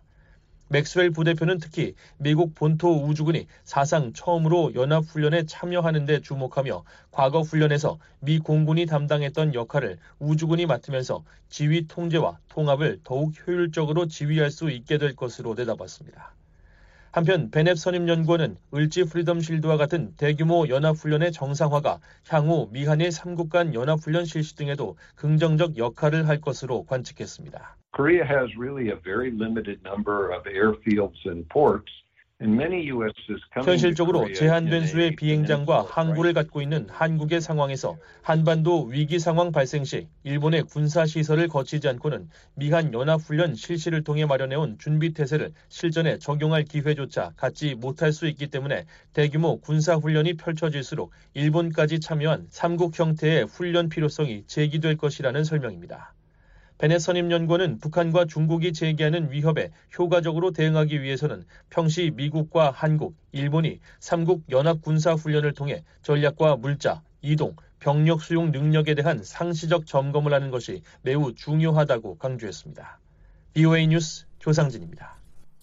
맥스웰 부대표는 특히 미국 본토 우주군이 사상 처음으로 연합훈련에 참여하는 데 주목하며 과거 훈련에서 미 공군이 담당했던 역할을 우주군이 맡으면서 지휘 통제와 통합을 더욱 효율적으로 지휘할 수 있게 될 것으로 내다봤습니다. 한편 베넷 선임연구원은 을지 프리덤 실드와 같은 대규모 연합훈련의 정상화가 향후 미한일 삼 국 간 연합훈련 실시 등에도 긍정적 역할을 할 것으로 관측했습니다. Korea has really a very limited number of airfields and ports. 현실적으로 제한된 수의 비행장과 항구를 갖고 있는 한국의 상황에서 한반도 위기 상황 발생 시 일본의 군사시설을 거치지 않고는 미한 연합훈련 실시를 통해 마련해온 준비태세를 실전에 적용할 기회조차 갖지 못할 수 있기 때문에 대규모 군사훈련이 펼쳐질수록 일본까지 참여한 삼국 형태의 훈련 필요성이 제기될 것이라는 설명입니다. 베넷 선임연구원은 북한과 중국이 제기하는 위협에 효과적으로 대응하기 위해서는 평시 미국과 한국, 일본이 삼국 연합군사훈련을 통해 전략과 물자, 이동, 병력 수용 능력에 대한 상시적 점검을 하는 것이 매우 중요하다고 강조했습니다. 브이오에이 뉴스 조상진입니다.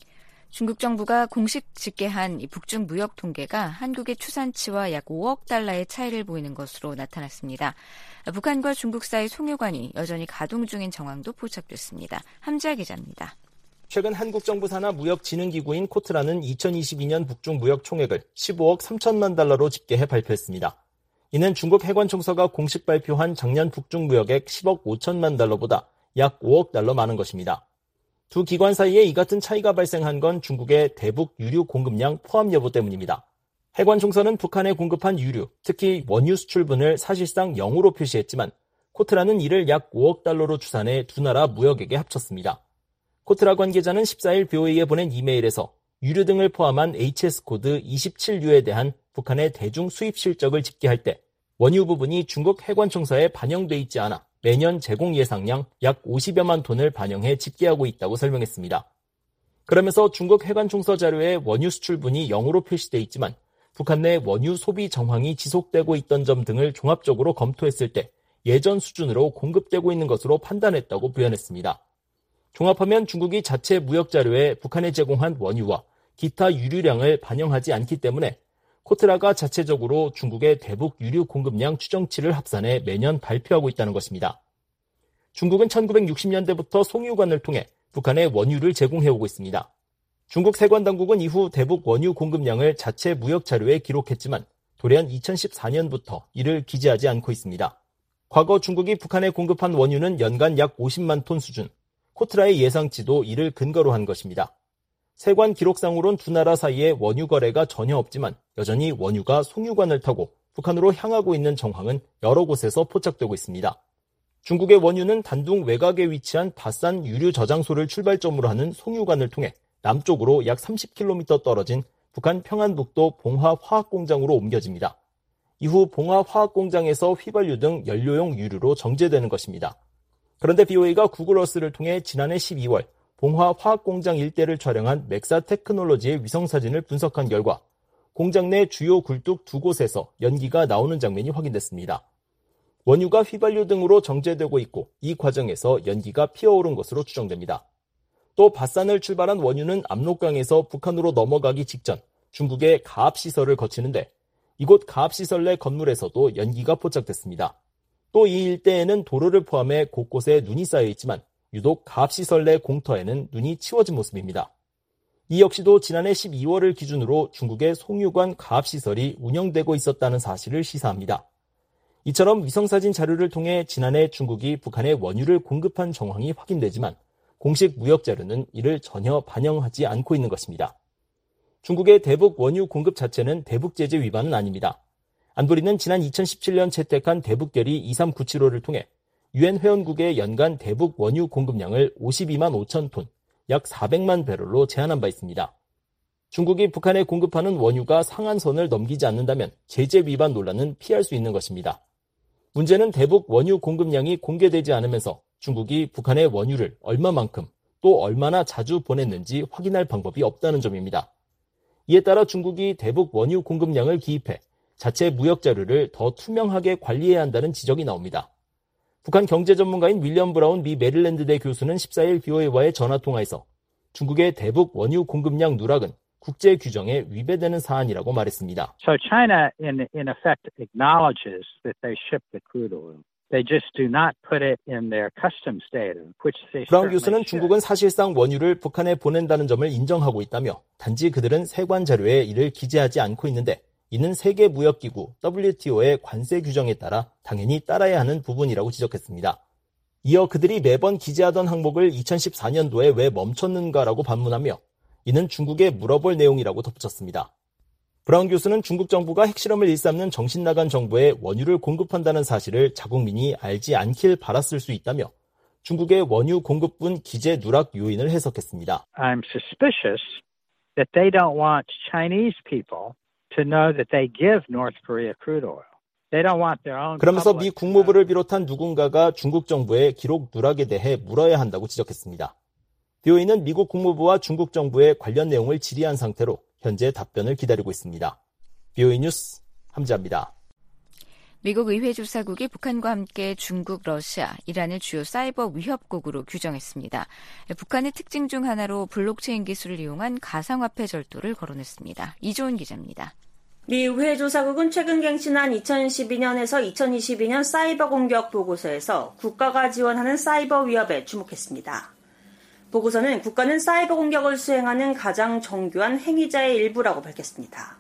중국 정부가 공식 집계한 북중 무역 통계가 한국의 추산치와 약 오억 달러의 차이를 보이는 것으로 나타났습니다. 북한과 중국 사이 송유관이 여전히 가동 중인 정황도 포착됐습니다. 함지아 기자입니다. 최근 한국 정부 산하 무역진흥기구인 코트라는 이천이십이 년 북중 무역 총액을 십오억 삼천만 달러로 집계해 발표했습니다. 이는 중국 해관총서가 공식 발표한 작년 북중 무역액 십억 오천만 달러보다 약 오억 달러 많은 것입니다. 두 기관 사이에 이 같은 차이가 발생한 건 중국의 대북 유류 공급량 포함 여부 때문입니다. 해관총서는 북한에 공급한 유류, 특히 원유 수출분을 사실상 영으로 표시했지만 코트라는 이를 약 오억 달러로 추산해 두 나라 무역액에 합쳤습니다. 코트라 관계자는 십사 일 브이오에이에 보낸 이메일에서 유류 등을 포함한 에이치에스 코드 이십칠 유에 대한 북한의 대중 수입 실적을 집계할 때 원유 부분이 중국 해관총서에 반영돼 있지 않아 매년 제공 예상량 약 오십여만 톤을 반영해 집계하고 있다고 설명했습니다. 그러면서 중국 해관총서 자료에 원유 수출분이 영으로 표시돼 있지만 북한 내 원유 소비 정황이 지속되고 있던 점 등을 종합적으로 검토했을 때 예전 수준으로 공급되고 있는 것으로 판단했다고 부연했습니다. 종합하면 중국이 자체 무역 자료에 북한에 제공한 원유와 기타 유류량을 반영하지 않기 때문에 코트라가 자체적으로 중국의 대북 유류 공급량 추정치를 합산해 매년 발표하고 있다는 것입니다. 중국은 천구백육십 년대부터 송유관을 통해 북한에 원유를 제공해오고 있습니다. 중국 세관당국은 이후 대북 원유 공급량을 자체 무역 자료에 기록했지만 돌연 이천십사 년부터 이를 기재하지 않고 있습니다. 과거 중국이 북한에 공급한 원유는 연간 약 오십만 톤 수준, 코트라의 예상치도 이를 근거로 한 것입니다. 세관 기록상으론 두 나라 사이에 원유 거래가 전혀 없지만 여전히 원유가 송유관을 타고 북한으로 향하고 있는 정황은 여러 곳에서 포착되고 있습니다. 중국의 원유는 단둥 외곽에 위치한 바산 유류 저장소를 출발점으로 하는 송유관을 통해 남쪽으로 약 삼십 킬로미터 떨어진 북한 평안북도 봉화 화학공장으로 옮겨집니다. 이후 봉화 화학공장에서 휘발유 등 연료용 유류로 정제되는 것입니다. 그런데 비오에이가 구글어스를 통해 지난해 십이월 봉화 화학공장 일대를 촬영한 맥사 테크놀로지의 위성사진을 분석한 결과 공장 내 주요 굴뚝 두 곳에서 연기가 나오는 장면이 확인됐습니다. 원유가 휘발유 등으로 정제되고 있고 이 과정에서 연기가 피어오른 것으로 추정됩니다. 또 바산을 출발한 원유는 압록강에서 북한으로 넘어가기 직전 중국의 가압시설을 거치는데 이곳 가압시설 내 건물에서도 연기가 포착됐습니다. 또 이 일대에는 도로를 포함해 곳곳에 눈이 쌓여 있지만 유독 가압시설 내 공터에는 눈이 치워진 모습입니다. 이 역시도 지난해 십이월을 기준으로 중국의 송유관 가압시설이 운영되고 있었다는 사실을 시사합니다. 이처럼 위성사진 자료를 통해 지난해 중국이 북한에 원유를 공급한 정황이 확인되지만 공식 무역 자료는 이를 전혀 반영하지 않고 있는 것입니다. 중국의 대북 원유 공급 자체는 대북 제재 위반은 아닙니다. 안보리는 지난 이천십칠 년 채택한 대북결의 이삼구칠오를 통해 유엔 회원국의 연간 대북 원유 공급량을 오십이만 오천 톤, 약 사백만 배럴로 제한한 바 있습니다. 중국이 북한에 공급하는 원유가 상한선을 넘기지 않는다면 제재 위반 논란은 피할 수 있는 것입니다. 문제는 대북 원유 공급량이 공개되지 않으면서 중국이 북한의 원유를 얼마만큼 또 얼마나 자주 보냈는지 확인할 방법이 없다는 점입니다. 이에 따라 중국이 대북 원유 공급량을 기입해 자체 무역 자료를 더 투명하게 관리해야 한다는 지적이 나옵니다. 북한 경제 전문가인 윌리엄 브라운 미 메릴랜드대 교수는 십사일 비오에이와의 전화통화에서 중국의 대북 원유 공급량 누락은 국제 규정에 위배되는 사안이라고 말했습니다. So China in in effect acknowledges that they ship the crude oil. They just do not put it in their customs data, which they 브라운 교수는 중국은 사실상 원유를 북한에 보낸다는 점을 인정하고 있다며 단지 그들은 세관 자료에 이를 기재하지 않고 있는데 이는 세계무역기구 더블유티오의 관세 규정에 따라 당연히 따라야 하는 부분이라고 지적했습니다. 이어 그들이 매번 기재하던 항목을 이천십사 년도에 왜 멈췄는가라고 반문하며 이는 중국에 물어볼 내용이라고 덧붙였습니다. 브라운 교수는 중국 정부가 핵실험을 일삼는 정신나간 정부에 원유를 공급한다는 사실을 자국민이 알지 않길 바랐을 수 있다며 중국의 원유 공급분 기재 누락 요인을 해석했습니다. I'm suspicious that they don't want Chinese people to know that they give North Korea crude oil. They don't want their own. 그러면서 미 국무부를 비롯한 누군가가 중국 정부의 기록 누락에 대해 물어야 한다고 지적했습니다. 비오에이는 미국 국무부와 중국 정부의 관련 내용을 질의한 상태로 현재 답변을 기다리고 있습니다. 비오에이 뉴스 함지아입니다. 미국 의회 조사국이 북한과 함께 중국, 러시아, 이란을 주요 사이버 위협국으로 규정했습니다. 북한의 특징 중 하나로 블록체인 기술을 이용한 가상화폐 절도를 거론했습니다. 이조은 기자입니다. 미 의회 조사국은 최근 갱신한 이천십이 년에서 이천이십이 년 사이버 공격 보고서에서 국가가 지원하는 사이버 위협에 주목했습니다. 보고서는 국가는 사이버 공격을 수행하는 가장 정교한 행위자의 일부라고 밝혔습니다.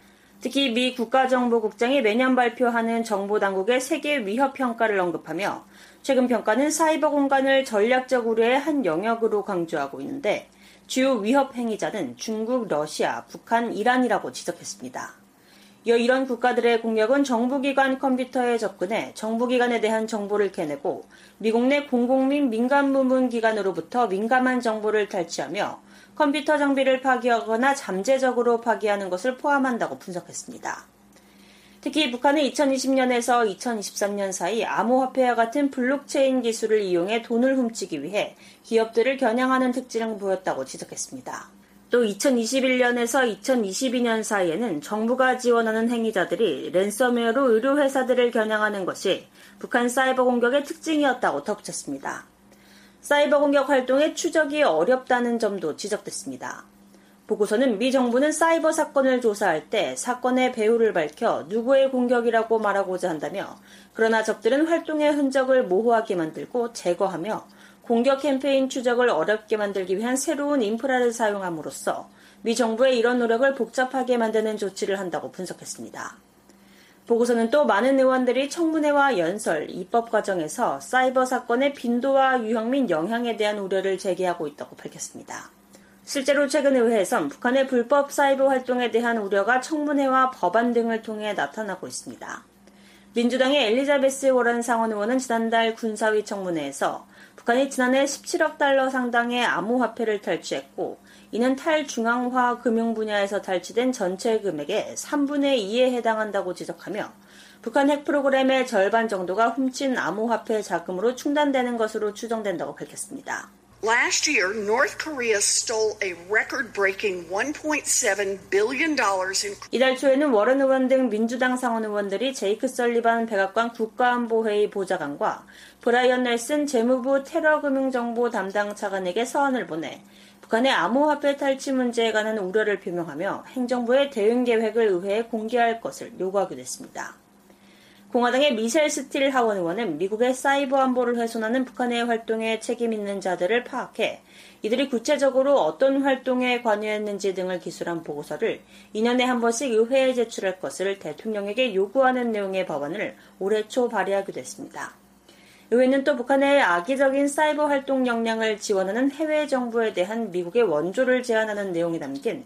특히 미 국가정보국장이 매년 발표하는 정보당국의 세계 위협 평가를 언급하며 최근 평가는 사이버 공간을 전략적 우려의 한 영역으로 강조하고 있는데 주요 위협 행위자는 중국, 러시아, 북한, 이란이라고 지적했습니다. 이어 이런 국가들의 공격은 정부기관 컴퓨터에 접근해 정부기관에 대한 정보를 캐내고 미국 내 공공 및 민간 부문 기관으로부터 민감한 정보를 탈취하며 컴퓨터 장비를 파기하거나 잠재적으로 파기하는 것을 포함한다고 분석했습니다. 특히 북한은 이천이십 년에서 이천이십삼 년 사이 암호화폐와 같은 블록체인 기술을 이용해 돈을 훔치기 위해 기업들을 겨냥하는 특징을 보였다고 지적했습니다. 또 이천이십일 년에서 이천이십이 년 사이에는 정부가 지원하는 행위자들이 랜섬웨어로 의료회사들을 겨냥하는 것이 북한 사이버 공격의 특징이었다고 덧붙였습니다. 사이버 공격 활동의 추적이 어렵다는 점도 지적됐습니다. 보고서는 미 정부는 사이버 사건을 조사할 때 사건의 배후를 밝혀 누구의 공격이라고 말하고자 한다며 그러나 적들은 활동의 흔적을 모호하게 만들고 제거하며 공격 캠페인 추적을 어렵게 만들기 위한 새로운 인프라를 사용함으로써 미 정부의 이런 노력을 복잡하게 만드는 조치를 한다고 분석했습니다. 보고서는 또 많은 의원들이 청문회와 연설, 입법 과정에서 사이버 사건의 빈도와 유형 및 영향에 대한 우려를 제기하고 있다고 밝혔습니다. 실제로 최근 의회에선 북한의 불법 사이버 활동에 대한 우려가 청문회와 법안 등을 통해 나타나고 있습니다. 민주당의 엘리자베스 워런 상원 의원은 지난달 군사위 청문회에서 북한이 지난해 십칠억 달러 상당의 암호화폐를 탈취했고 이는 탈중앙화 금융 분야에서 탈취된 전체 금액의 삼분의 이에 해당한다고 지적하며 북한 핵 프로그램의 절반 정도가 훔친 암호화폐 자금으로 충당되는 것으로 추정된다고 밝혔습니다. Last year, North Korea stole a record-breaking one point seven billion dollars in 이달 초에는 워런 의원 등 민주당 상원 의원들이 제이크 설리반 백악관 국가안보회의 보좌관과 브라이언 넬슨 재무부 테러금융정보 담당 차관에게 서한을 보내 북한의 암호화폐 탈취 문제에 관한 우려를 표명하며 행정부의 대응 계획을 의회에 공개할 것을 요구하기도 했습니다. 공화당의 미셸 스틸 하원 의원은 미국의 사이버 안보를 훼손하는 북한의 활동에 책임 있는 자들을 파악해 이들이 구체적으로 어떤 활동에 관여했는지 등을 기술한 보고서를 이 년에 한 번씩 의회에 제출할 것을 대통령에게 요구하는 내용의 법안을 올해 초 발의하기도 했습니다. 의회는 또 북한의 악의적인 사이버 활동 역량을 지원하는 해외 정부에 대한 미국의 원조를 제한하는 내용이 담긴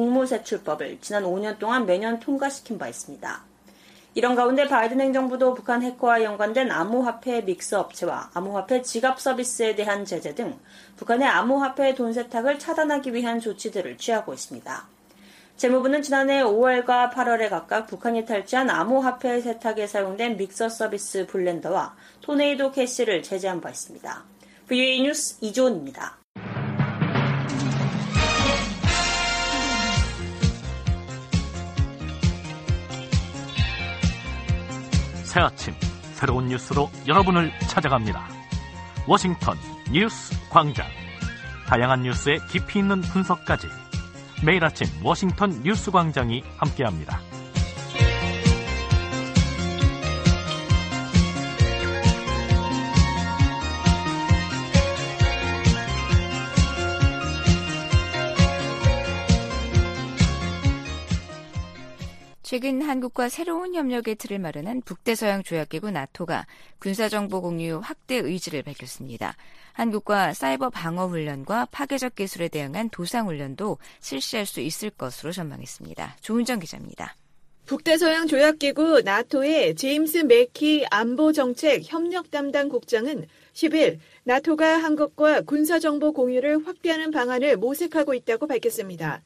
국무세출법을 지난 오 년 동안 매년 통과시킨 바 있습니다. 이런 가운데 바이든 행정부도 북한 해커와 연관된 암호화폐 믹스 업체와 암호화폐 지갑 서비스에 대한 제재 등 북한의 암호화폐 돈 세탁을 차단하기 위한 조치들을 취하고 있습니다. 재무부는 지난해 오월과 팔월에 각각 북한이 탈취한 암호화폐 세탁에 사용된 믹서 서비스 블렌더와 토네이도 캐시를 제재한 바 있습니다. 브이오에이 뉴스 이조은입니다. 새 아침 새로운 뉴스로 여러분을 찾아갑니다. 워싱턴 뉴스 광장. 다양한 뉴스에 깊이 있는 분석까지 매일 아침 워싱턴 뉴스 광장이 함께합니다. 최근 한국과 새로운 협력의 틀을 마련한 북대서양 조약기구 나토가 군사정보 공유 확대 의지를 밝혔습니다. 한국과 사이버 방어 훈련과 파괴적 기술에 대응한 도상 훈련도 실시할 수 있을 것으로 전망했습니다. 조은정 기자입니다. 북대서양 조약기구 나토의 제임스 맥키 안보정책 협력 담당 국장은 십일 나토가 한국과 군사정보 공유를 확대하는 방안을 모색하고 있다고 밝혔습니다.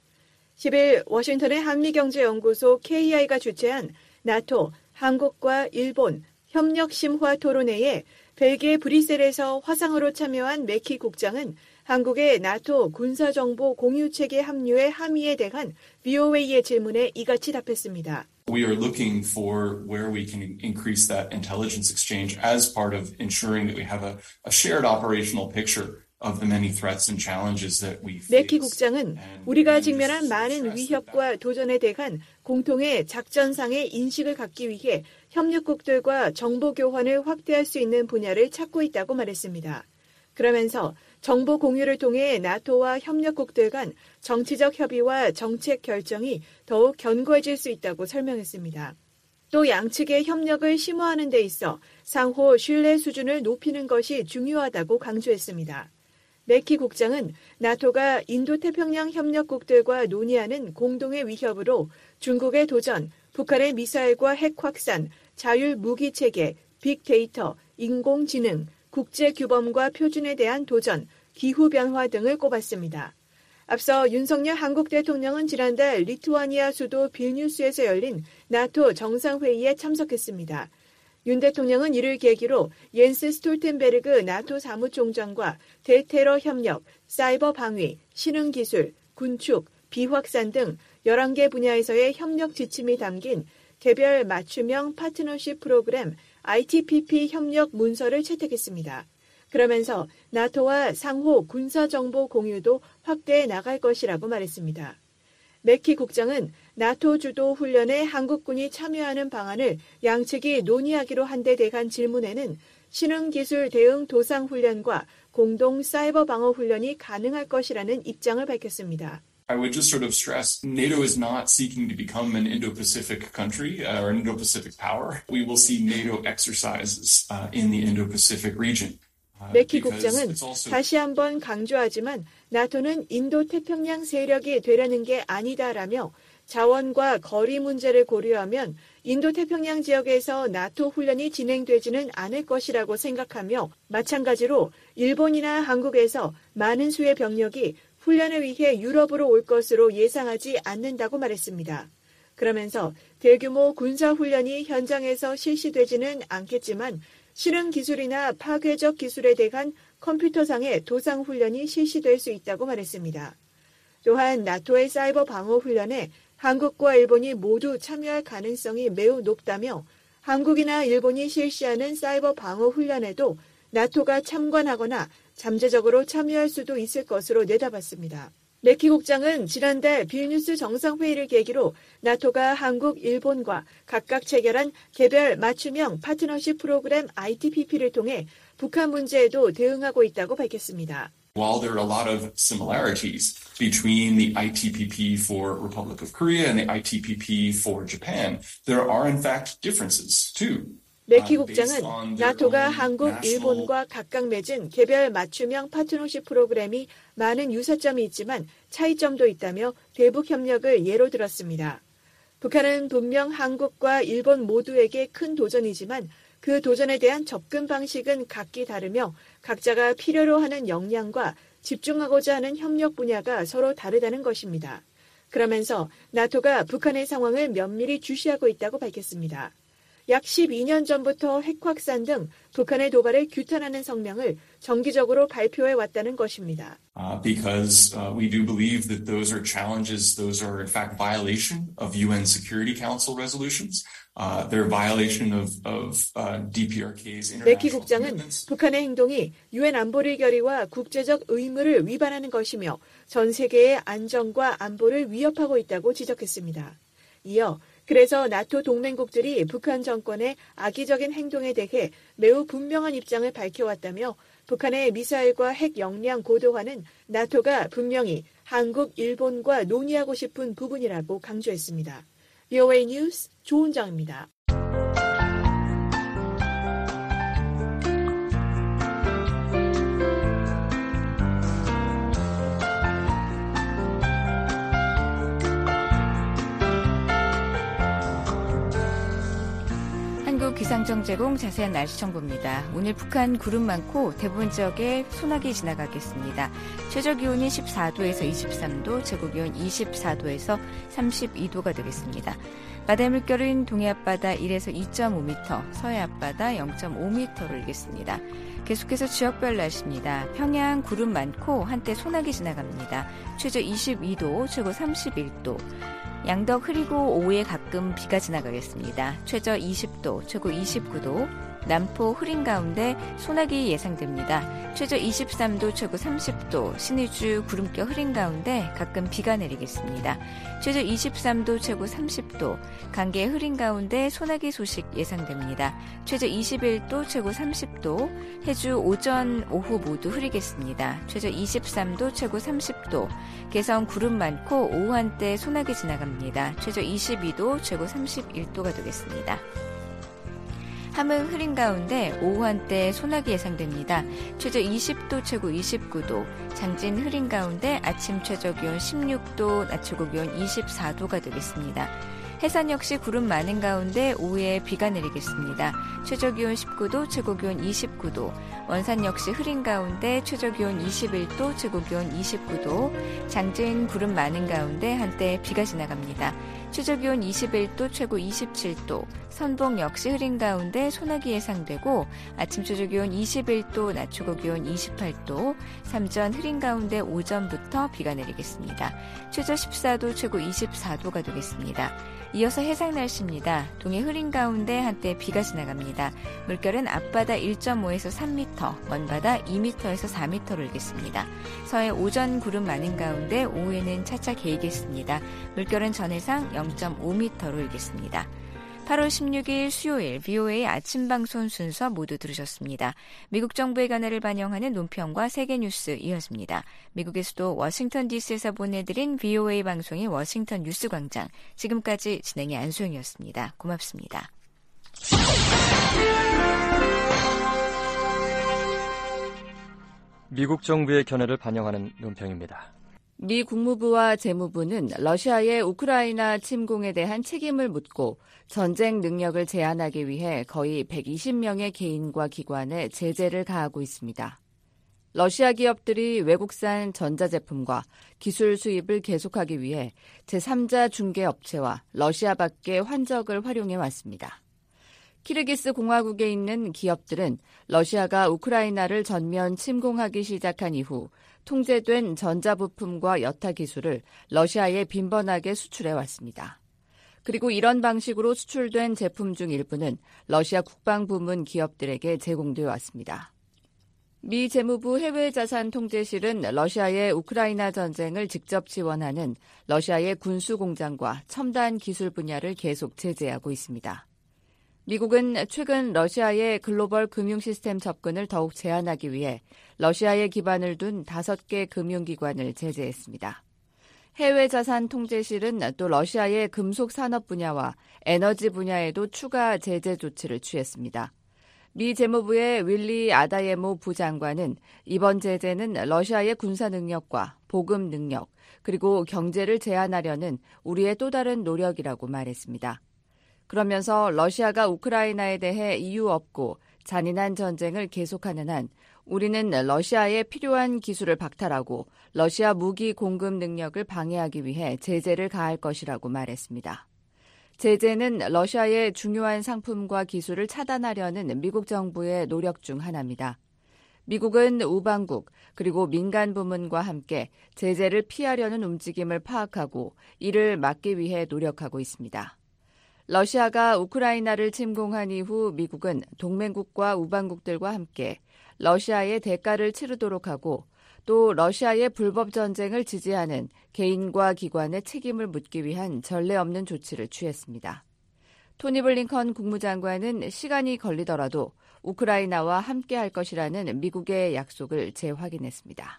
십일 워싱턴의 한미경제연구소 케이아이가 주최한 나토, 한국과 일본 협력심화 토론회에 벨기에 브뤼셀에서 화상으로 참여한 맥키 국장은 한국의 나토 군사정보 공유체계 합류의 함의에 대한 브이오에이의 질문에 이같이 답했습니다. We are looking for where we can increase that intelligence exchange as part of ensuring that we have a, a shared operational picture. Of the many threats and challenges that we face. 맥키 국장은 우리가 직면한 많은 위협과 도전에 대한 공통의 작전상의 인식을 갖기 위해 협력국들과 정보 교환을 확대할 수 있는 분야를 찾고 있다고 말했습니다. 그러면서 정보 공유를 통해 나토와 협력국들 간 정치적 협의와 정책 결정이 더욱 견고해질 수 있다고 설명했습니다. 또 양측의 협력을 심화하는 데 있어 상호 신뢰 수준을 높이는 것이 중요하다고 강조했습니다. 맥키 국장은 나토가 인도태평양 협력국들과 논의하는 공동의 위협으로 중국의 도전, 북한의 미사일과 핵 확산, 자율 무기체계, 빅데이터, 인공지능, 국제규범과 표준에 대한 도전, 기후변화 등을 꼽았습니다. 앞서 윤석열 한국 대통령은 지난달 리투아니아 수도 빌뉴스에서 열린 나토 정상회의에 참석했습니다. 윤 대통령은 이를 계기로 옌스 스톨텐베르그 나토 사무총장과 대테러 협력, 사이버 방위, 신흥기술, 군축, 비확산 등 열한 개 분야에서의 협력 지침이 담긴 개별 맞춤형 파트너십 프로그램 아이티피피 협력 문서를 채택했습니다. 그러면서 나토와 상호 군사정보 공유도 확대해 나갈 것이라고 말했습니다. 맥키 국장은 나토 주도 훈련에 한국군이 참여하는 방안을 양측이 논의하기로 한 데 대한 질문에는 신흥기술 대응 도상 훈련과 공동 사이버 방어 훈련이 가능할 것이라는 입장을 밝혔습니다. I would just sort of stress NATO is not seeking to become an Indo-Pacific country uh, or an Indo-Pacific power. We will see NATO exercises uh, in the Indo-Pacific region. 맥키 국장은 다시 한번 강조하지만 나토는 인도태평양 세력이 되려는 게 아니다라며 자원과 거리 문제를 고려하면 인도태평양 지역에서 나토 훈련이 진행되지는 않을 것이라고 생각하며 마찬가지로 일본이나 한국에서 많은 수의 병력이 훈련을 위해 유럽으로 올 것으로 예상하지 않는다고 말했습니다. 그러면서 대규모 군사훈련이 현장에서 실시되지는 않겠지만 실험 기술이나 파괴적 기술에 대한 컴퓨터상의 도상훈련이 실시될 수 있다고 말했습니다. 또한 나토의 사이버 방어 훈련에 한국과 일본이 모두 참여할 가능성이 매우 높다며 한국이나 일본이 실시하는 사이버 방어 훈련에도 나토가 참관하거나 잠재적으로 참여할 수도 있을 것으로 내다봤습니다. 맥키 국장은 지난달 빌뉴스 정상회의를 계기로 나토가 한국, 일본과 각각 체결한 개별 맞춤형 파트너십 프로그램 아이티피피를 통해 북한 문제에도 대응하고 있다고 밝혔습니다. While there are a lot of similarities between the I T P P for Republic of Korea and the I T P P for Japan, there are in fact differences too. 맥키 국장은 나토가 한국, 일본과 각각 맺은 개별 맞춤형 파트너십 프로그램이 많은 유사점이 있지만 차이점도 있다며 대북 협력을 예로 들었습니다. 북한은 분명 한국과 일본 모두에게 큰 도전이지만 그 도전에 대한 접근 방식은 각기 다르며 각자가 필요로 하는 역량과 집중하고자 하는 협력 분야가 서로 다르다는 것입니다. 그러면서 나토가 북한의 상황을 면밀히 주시하고 있다고 밝혔습니다. 약 십이 년 전부터 핵 확산 등 북한의 도발을 규탄하는 성명을 정기적으로 발표해 왔다는 것입니다. Uh, because uh, we do believe that those are challenges, those are in fact violation of U N Security Council resolutions. Uh, they're violation of, of uh, D P R K's international 맥키 국장은 북한의 행동이 유엔 안보리 결의와 국제적 의무를 위반하는 것이며 전 세계의 안정과 안보를 위협하고 있다고 지적했습니다. 이어 그래서 나토 동맹국들이 북한 정권의 악의적인 행동에 대해 매우 분명한 입장을 밝혀왔다며 북한의 미사일과 핵 역량 고도화는 나토가 분명히 한국, 일본과 논의하고 싶은 부분이라고 강조했습니다. 브이오에이 뉴스 조은정입니다. 기상청 제공 자세한 날씨 정보입니다. 오늘 북한 구름 많고 대부분 지역에 소나기 지나가겠습니다. 최저기온이 십사 도에서 이십삼 도, 최고기온 이십사 도에서 삼십이 도가 되겠습니다. 바다의 물결은 동해 앞바다 일에서 이 점 오 미터, 서해 앞바다 영 점 오 미터로 일겠습니다. 계속해서 지역별 날씨입니다. 평양 구름 많고 한때 소나기 지나갑니다. 최저 이십이 도, 최고 삼십일 도. 양덕 흐리고 오후에 가끔 비가 지나가겠습니다. 최저 이십 도, 최고 이십구 도. 남포 흐린 가운데 소나기 예상됩니다. 최저 이십삼 도, 최고 삼십 도. 신의주 구름겨 흐린 가운데 가끔 비가 내리겠습니다. 최저 이십삼 도, 최고 삼십 도. 강계 흐린 가운데 소나기 소식 예상됩니다. 최저 이십일 도, 최고 삼십 도. 해주 오전, 오후 모두 흐리겠습니다. 최저 이십삼 도, 최고 삼십 도. 개성 구름 많고 오후 한때 소나기 지나갑니다. 최저 이십이 도, 최고 삼십일 도가 되겠습니다. 함흥 흐린 가운데 오후 한때 소나기 예상됩니다. 최저 이십 도, 최고 이십구 도. 장진 흐린 가운데 아침 최저기온 십육 도, 낮 최고기온 이십사 도가 되겠습니다. 해산 역시 구름 많은 가운데 오후에 비가 내리겠습니다. 최저기온 십구 도, 최고기온 이십구 도. 원산 역시 흐린 가운데 최저기온 이십일 도, 최고기온 이십구 도. 장진 구름 많은 가운데 한때 비가 지나갑니다. 최저기온 이십일 도, 최고 이십칠 도. 선봉 역시 흐린 가운데 소나기 예상되고 아침 최저기온 이십일 도, 낮 최고기온 이십팔 도. 삼전 흐린 가운데 오전부터 비가 내리겠습니다. 최저 십사 도, 최고 이십사 도가 되겠습니다. 이어서 해상 날씨입니다. 동해 흐린 가운데 한때 비가 지나갑니다. 물결은 앞바다 일 점 오에서 삼 미터, 먼바다 이 미터에서 사 미터로 일겠습니다. 서해 오전 구름 많은 가운데 오후에는 차차 개이겠습니다. 물결은 전해상 영 점 오 미터로 일겠습니다. 팔월 십육일 수요일 브이오에이 아침 방송 순서 모두 들으셨습니다. 미국 정부의 견해를 반영하는 논평과 세계 뉴스 이어집니다. 미국의 수도 워싱턴 디씨에서 보내드린 브이오에이 방송의 워싱턴 뉴스 광장. 지금까지 진행의 안수영이었습니다. 고맙습니다. 미국 정부의 견해를 반영하는 논평입니다. 미 국무부와 재무부는 러시아의 우크라이나 침공에 대한 책임을 묻고 전쟁 능력을 제한하기 위해 거의 백이십 명의 개인과 기관에 제재를 가하고 있습니다. 러시아 기업들이 외국산 전자제품과 기술 수입을 계속하기 위해 제삼자 중개업체와 러시아 밖의 환적을 활용해 왔습니다. 키르기스 공화국에 있는 기업들은 러시아가 우크라이나를 전면 침공하기 시작한 이후 통제된 전자부품과 여타 기술을 러시아에 빈번하게 수출해 왔습니다. 그리고 이런 방식으로 수출된 제품 중 일부는 러시아 국방부문 기업들에게 제공되어 왔습니다. 미 재무부 해외자산통제실은 러시아의 우크라이나 전쟁을 직접 지원하는 러시아의 군수공장과 첨단 기술 분야를 계속 제재하고 있습니다. 미국은 최근 러시아의 글로벌 금융 시스템 접근을 더욱 제한하기 위해 러시아에 기반을 둔 다섯 개 금융기관을 제재했습니다. 해외자산통제실은 또 러시아의 금속 산업 분야와 에너지 분야에도 추가 제재 조치를 취했습니다. 미 재무부의 윌리 아다예모 부장관은 이번 제재는 러시아의 군사 능력과 보급 능력, 그리고 경제를 제한하려는 우리의 또 다른 노력이라고 말했습니다. 그러면서 러시아가 우크라이나에 대해 이유 없고 잔인한 전쟁을 계속하는 한 우리는 러시아에 필요한 기술을 박탈하고 러시아 무기 공급 능력을 방해하기 위해 제재를 가할 것이라고 말했습니다. 제재는 러시아의 중요한 상품과 기술을 차단하려는 미국 정부의 노력 중 하나입니다. 미국은 우방국 그리고 민간 부문과 함께 제재를 피하려는 움직임을 파악하고 이를 막기 위해 노력하고 있습니다. 러시아가 우크라이나를 침공한 이후 미국은 동맹국과 우방국들과 함께 러시아의 대가를 치르도록 하고 또 러시아의 불법 전쟁을 지지하는 개인과 기관의 책임을 묻기 위한 전례 없는 조치를 취했습니다. 토니 블링컨 국무장관은 시간이 걸리더라도 우크라이나와 함께 할 것이라는 미국의 약속을 재확인했습니다.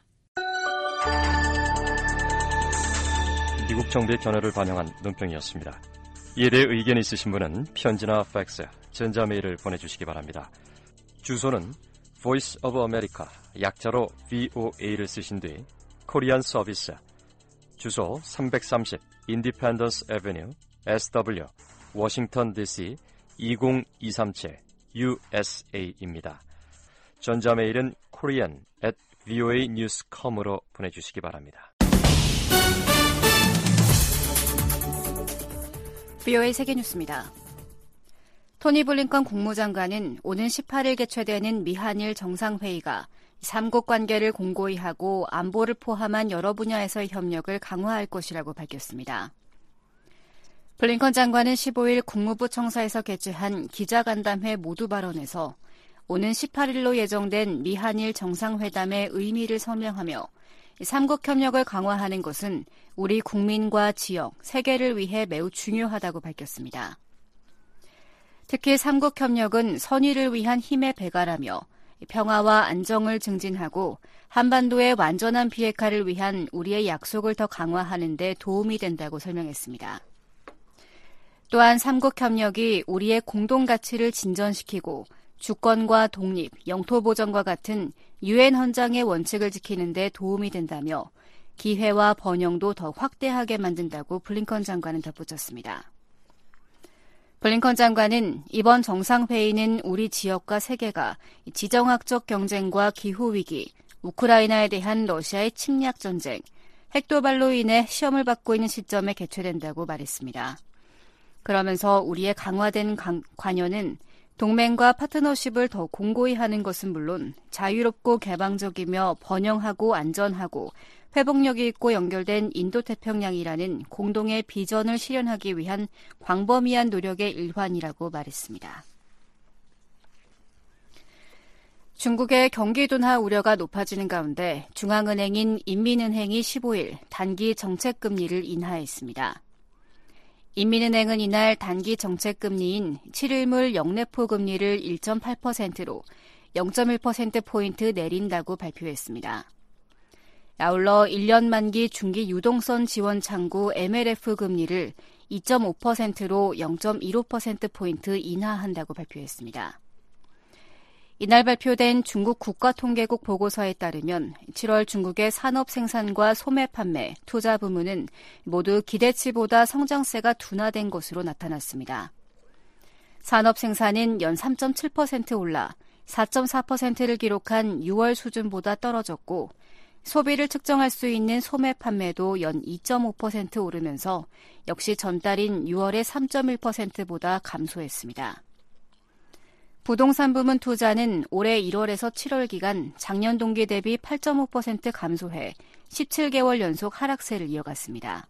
미국 정부의 견해를 반영한 논평이었습니다. 이에 대해 의견이 있으신 분은 편지나 팩스, 전자메일을 보내주시기 바랍니다. 주소는 Voice of America, 약자로 브이오에이를 쓰신 뒤 코리안 서비스, 주소 삼백삼십 Independence Avenue, 에스더블유, 워싱턴 디씨 이공이삼칠 유에스에이입니다. 전자메일은 korean at voa news dot com으로 보내주시기 바랍니다. 브이오에이 세계뉴스입니다. 토니 블링컨 국무장관은 오는 십팔일 개최되는 미한일 정상회의가 삼국 관계를 공고히 하고 안보를 포함한 여러 분야에서의 협력을 강화할 것이라고 밝혔습니다. 블링컨 장관은 십오일 국무부 청사에서 개최한 기자간담회 모두 발언에서 오는 십팔일로 예정된 미한일 정상회담의 의미를 설명하며 삼국 협력을 강화하는 것은 우리 국민과 지역, 세계를 위해 매우 중요하다고 밝혔습니다. 특히 삼국 협력은 선의를 위한 힘의 배가라며 평화와 안정을 증진하고 한반도의 완전한 비핵화를 위한 우리의 약속을 더 강화하는 데 도움이 된다고 설명했습니다. 또한 삼국 협력이 우리의 공동 가치를 진전시키고 주권과 독립, 영토 보전과 같은 유엔 헌장의 원칙을 지키는 데 도움이 된다며 기회와 번영도 더 확대하게 만든다고 블링컨 장관은 덧붙였습니다. 블링컨 장관은 이번 정상회의는 우리 지역과 세계가 지정학적 경쟁과 기후위기, 우크라이나에 대한 러시아의 침략 전쟁, 핵도발로 인해 시험을 받고 있는 시점에 개최된다고 말했습니다. 그러면서 우리의 강화된 관여는 동맹과 파트너십을 더 공고히 하는 것은 물론 자유롭고 개방적이며 번영하고 안전하고 회복력이 있고 연결된 인도태평양이라는 공동의 비전을 실현하기 위한 광범위한 노력의 일환이라고 말했습니다. 중국의 경기 둔화 우려가 높아지는 가운데 중앙은행인 인민은행이 십오일 단기 정책금리를 인하했습니다. 인민은행은 이날 단기 정책금리인 칠 일물 영래포 금리를 일 점 팔 퍼센트로 영 점 일 퍼센트포인트 내린다고 발표했습니다. 아울러 일 년 만기 중기 유동성 지원 창구 엠엘에프 금리를 이 점 오 퍼센트로 영 점 일오 퍼센트포인트 인하한다고 발표했습니다. 이날 발표된 중국 국가통계국 보고서에 따르면 칠월 중국의 산업 생산과 소매 판매, 투자 부문은 모두 기대치보다 성장세가 둔화된 것으로 나타났습니다. 산업 생산은 연 삼 점 칠 퍼센트 올라 사 점 사 퍼센트를 기록한 유월 수준보다 떨어졌고 소비를 측정할 수 있는 소매 판매도 연 이 점 오 퍼센트 오르면서 역시 전달인 유월의 삼 점 일 퍼센트보다 감소했습니다. 부동산 부문 투자는 올해 일월에서 칠월 기간 작년 동기 대비 팔 점 오 퍼센트 감소해 십칠 개월 연속 하락세를 이어갔습니다.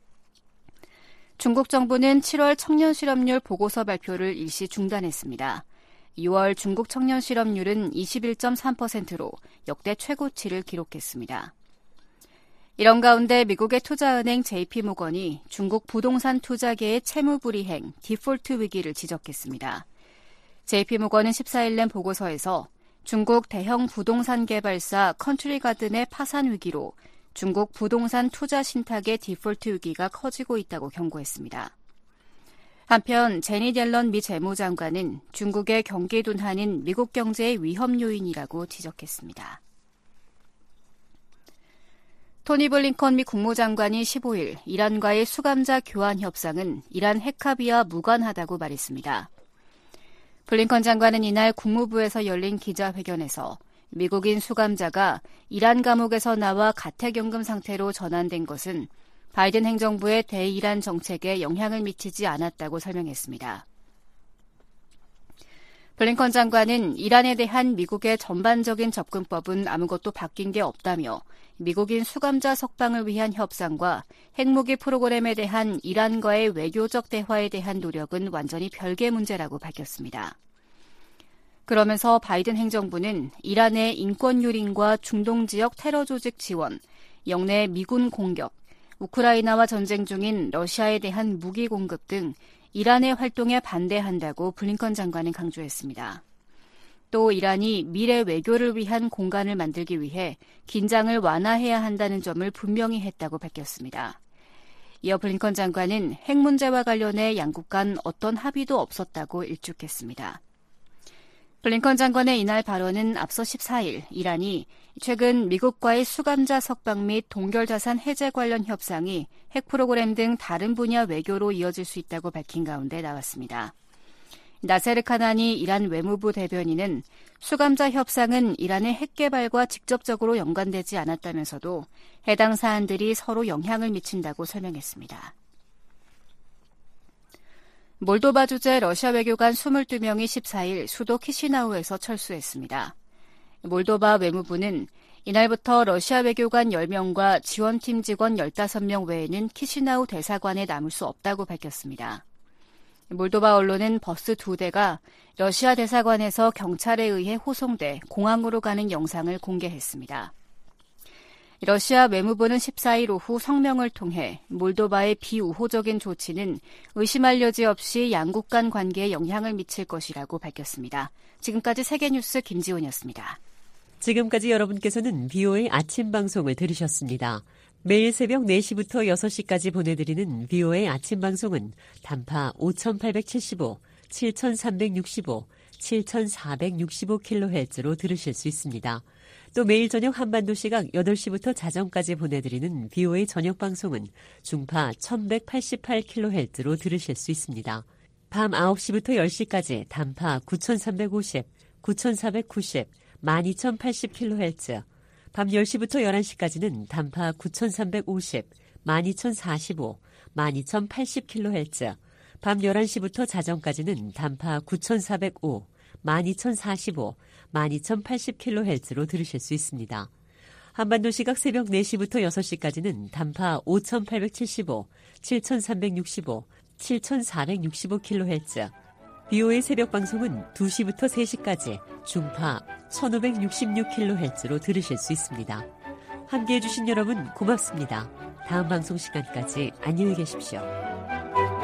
중국 정부는 칠월 청년 실업률 보고서 발표를 일시 중단했습니다. 유월 중국 청년 실업률은 이십일 점 삼 퍼센트로 역대 최고치를 기록했습니다. 이런 가운데 미국의 투자은행 제이피모건이 중국 부동산 투자계의 채무불이행, 디폴트 위기를 지적했습니다. 제이피모건은 십사 일 낸 보고서에서 중국 대형 부동산 개발사 컨트리가든의 파산 위기로 중국 부동산 투자 신탁의 디폴트 위기가 커지고 있다고 경고했습니다. 한편 제닛 옐런 미 재무장관은 중국의 경기 둔화는 미국 경제의 위험 요인이라고 지적했습니다. 토니 블링컨 미 국무장관이 십오 일 이란과의 수감자 교환 협상은 이란 핵 합의와 무관하다고 말했습니다. 블링컨 장관은 이날 국무부에서 열린 기자회견에서 미국인 수감자가 이란 감옥에서 나와 가택연금 상태로 전환된 것은 바이든 행정부의 대이란 정책에 영향을 미치지 않았다고 설명했습니다. 블링컨 장관은 이란에 대한 미국의 전반적인 접근법은 아무것도 바뀐 게 없다며 미국인 수감자 석방을 위한 협상과 핵무기 프로그램에 대한 이란과의 외교적 대화에 대한 노력은 완전히 별개 문제라고 밝혔습니다. 그러면서 바이든 행정부는 이란의 인권 유린과 중동 지역 테러 조직 지원, 영내 미군 공격, 우크라이나와 전쟁 중인 러시아에 대한 무기 공급 등 이란의 활동에 반대한다고 블링컨 장관은 강조했습니다. 또 이란이 미래 외교를 위한 공간을 만들기 위해 긴장을 완화해야 한다는 점을 분명히 했다고 밝혔습니다. 이어 블링컨 장관은 핵 문제와 관련해 양국 간 어떤 합의도 없었다고 일축했습니다. 블링컨 장관의 이날 발언은 앞서 십사 일 이란이 최근 미국과의 수감자 석방 및 동결자산 해제 관련 협상이 핵 프로그램 등 다른 분야 외교로 이어질 수 있다고 밝힌 가운데 나왔습니다. 나세르 카나니 이란 외무부 대변인은 수감자 협상은 이란의 핵 개발과 직접적으로 연관되지 않았다면서도 해당 사안들이 서로 영향을 미친다고 설명했습니다. 몰도바 주재 러시아 외교관 이십이 명이 십사 일 수도 키시나우에서 철수했습니다. 몰도바 외무부는 이날부터 러시아 외교관 열 명과 지원팀 직원 십오 명 외에는 키시나우 대사관에 남을 수 없다고 밝혔습니다. 몰도바 언론은 버스 두 대가 러시아 대사관에서 경찰에 의해 호송돼 공항으로 가는 영상을 공개했습니다. 러시아 외무부는 십사 일 오후 성명을 통해 몰도바의 비우호적인 조치는 의심할 여지 없이 양국 간 관계에 영향을 미칠 것이라고 밝혔습니다. 지금까지 세계뉴스 김지훈이었습니다. 지금까지 여러분께서는 비오에이 아침 방송을 들으셨습니다. 매일 새벽 네 시부터 여섯 시까지 보내드리는 비오에이 아침 방송은 단파 오천팔백칠십오, 칠천삼백육십오, 칠천사백육십오 킬로헤르츠로 들으실 수 있습니다. 또 매일 저녁 한반도 시각 여덟 시부터 자정까지 보내드리는 비오에이 저녁 방송은 중파 천백팔십팔 킬로헤르츠로 들으실 수 있습니다. 밤 아홉 시부터 열 시까지 단파 구천삼백오십, 구천사백구십, 만 이천팔십 킬로헤르츠, 밤 열 시부터 열한 시까지는 단파 구천삼백오십, 만 이천사십오, 만 이천팔십 킬로헤르츠, 밤 열한 시부터 자정까지는 단파 구천사백오, 만 이천사십오, 만 이천팔십 킬로헤르츠로 들으실 수 있습니다. 한반도 시각 새벽 네 시부터 여섯 시까지는 단파 오천팔백칠십오, 칠천삼백육십오, 칠천사백육십오 킬로헤르츠, 비오에이 새벽 방송은 두 시부터 세 시까지 중파 천오백육십육 킬로헤르츠로 들으실 수 있습니다. 함께해 주신 여러분 고맙습니다. 다음 방송 시간까지 안녕히 계십시오.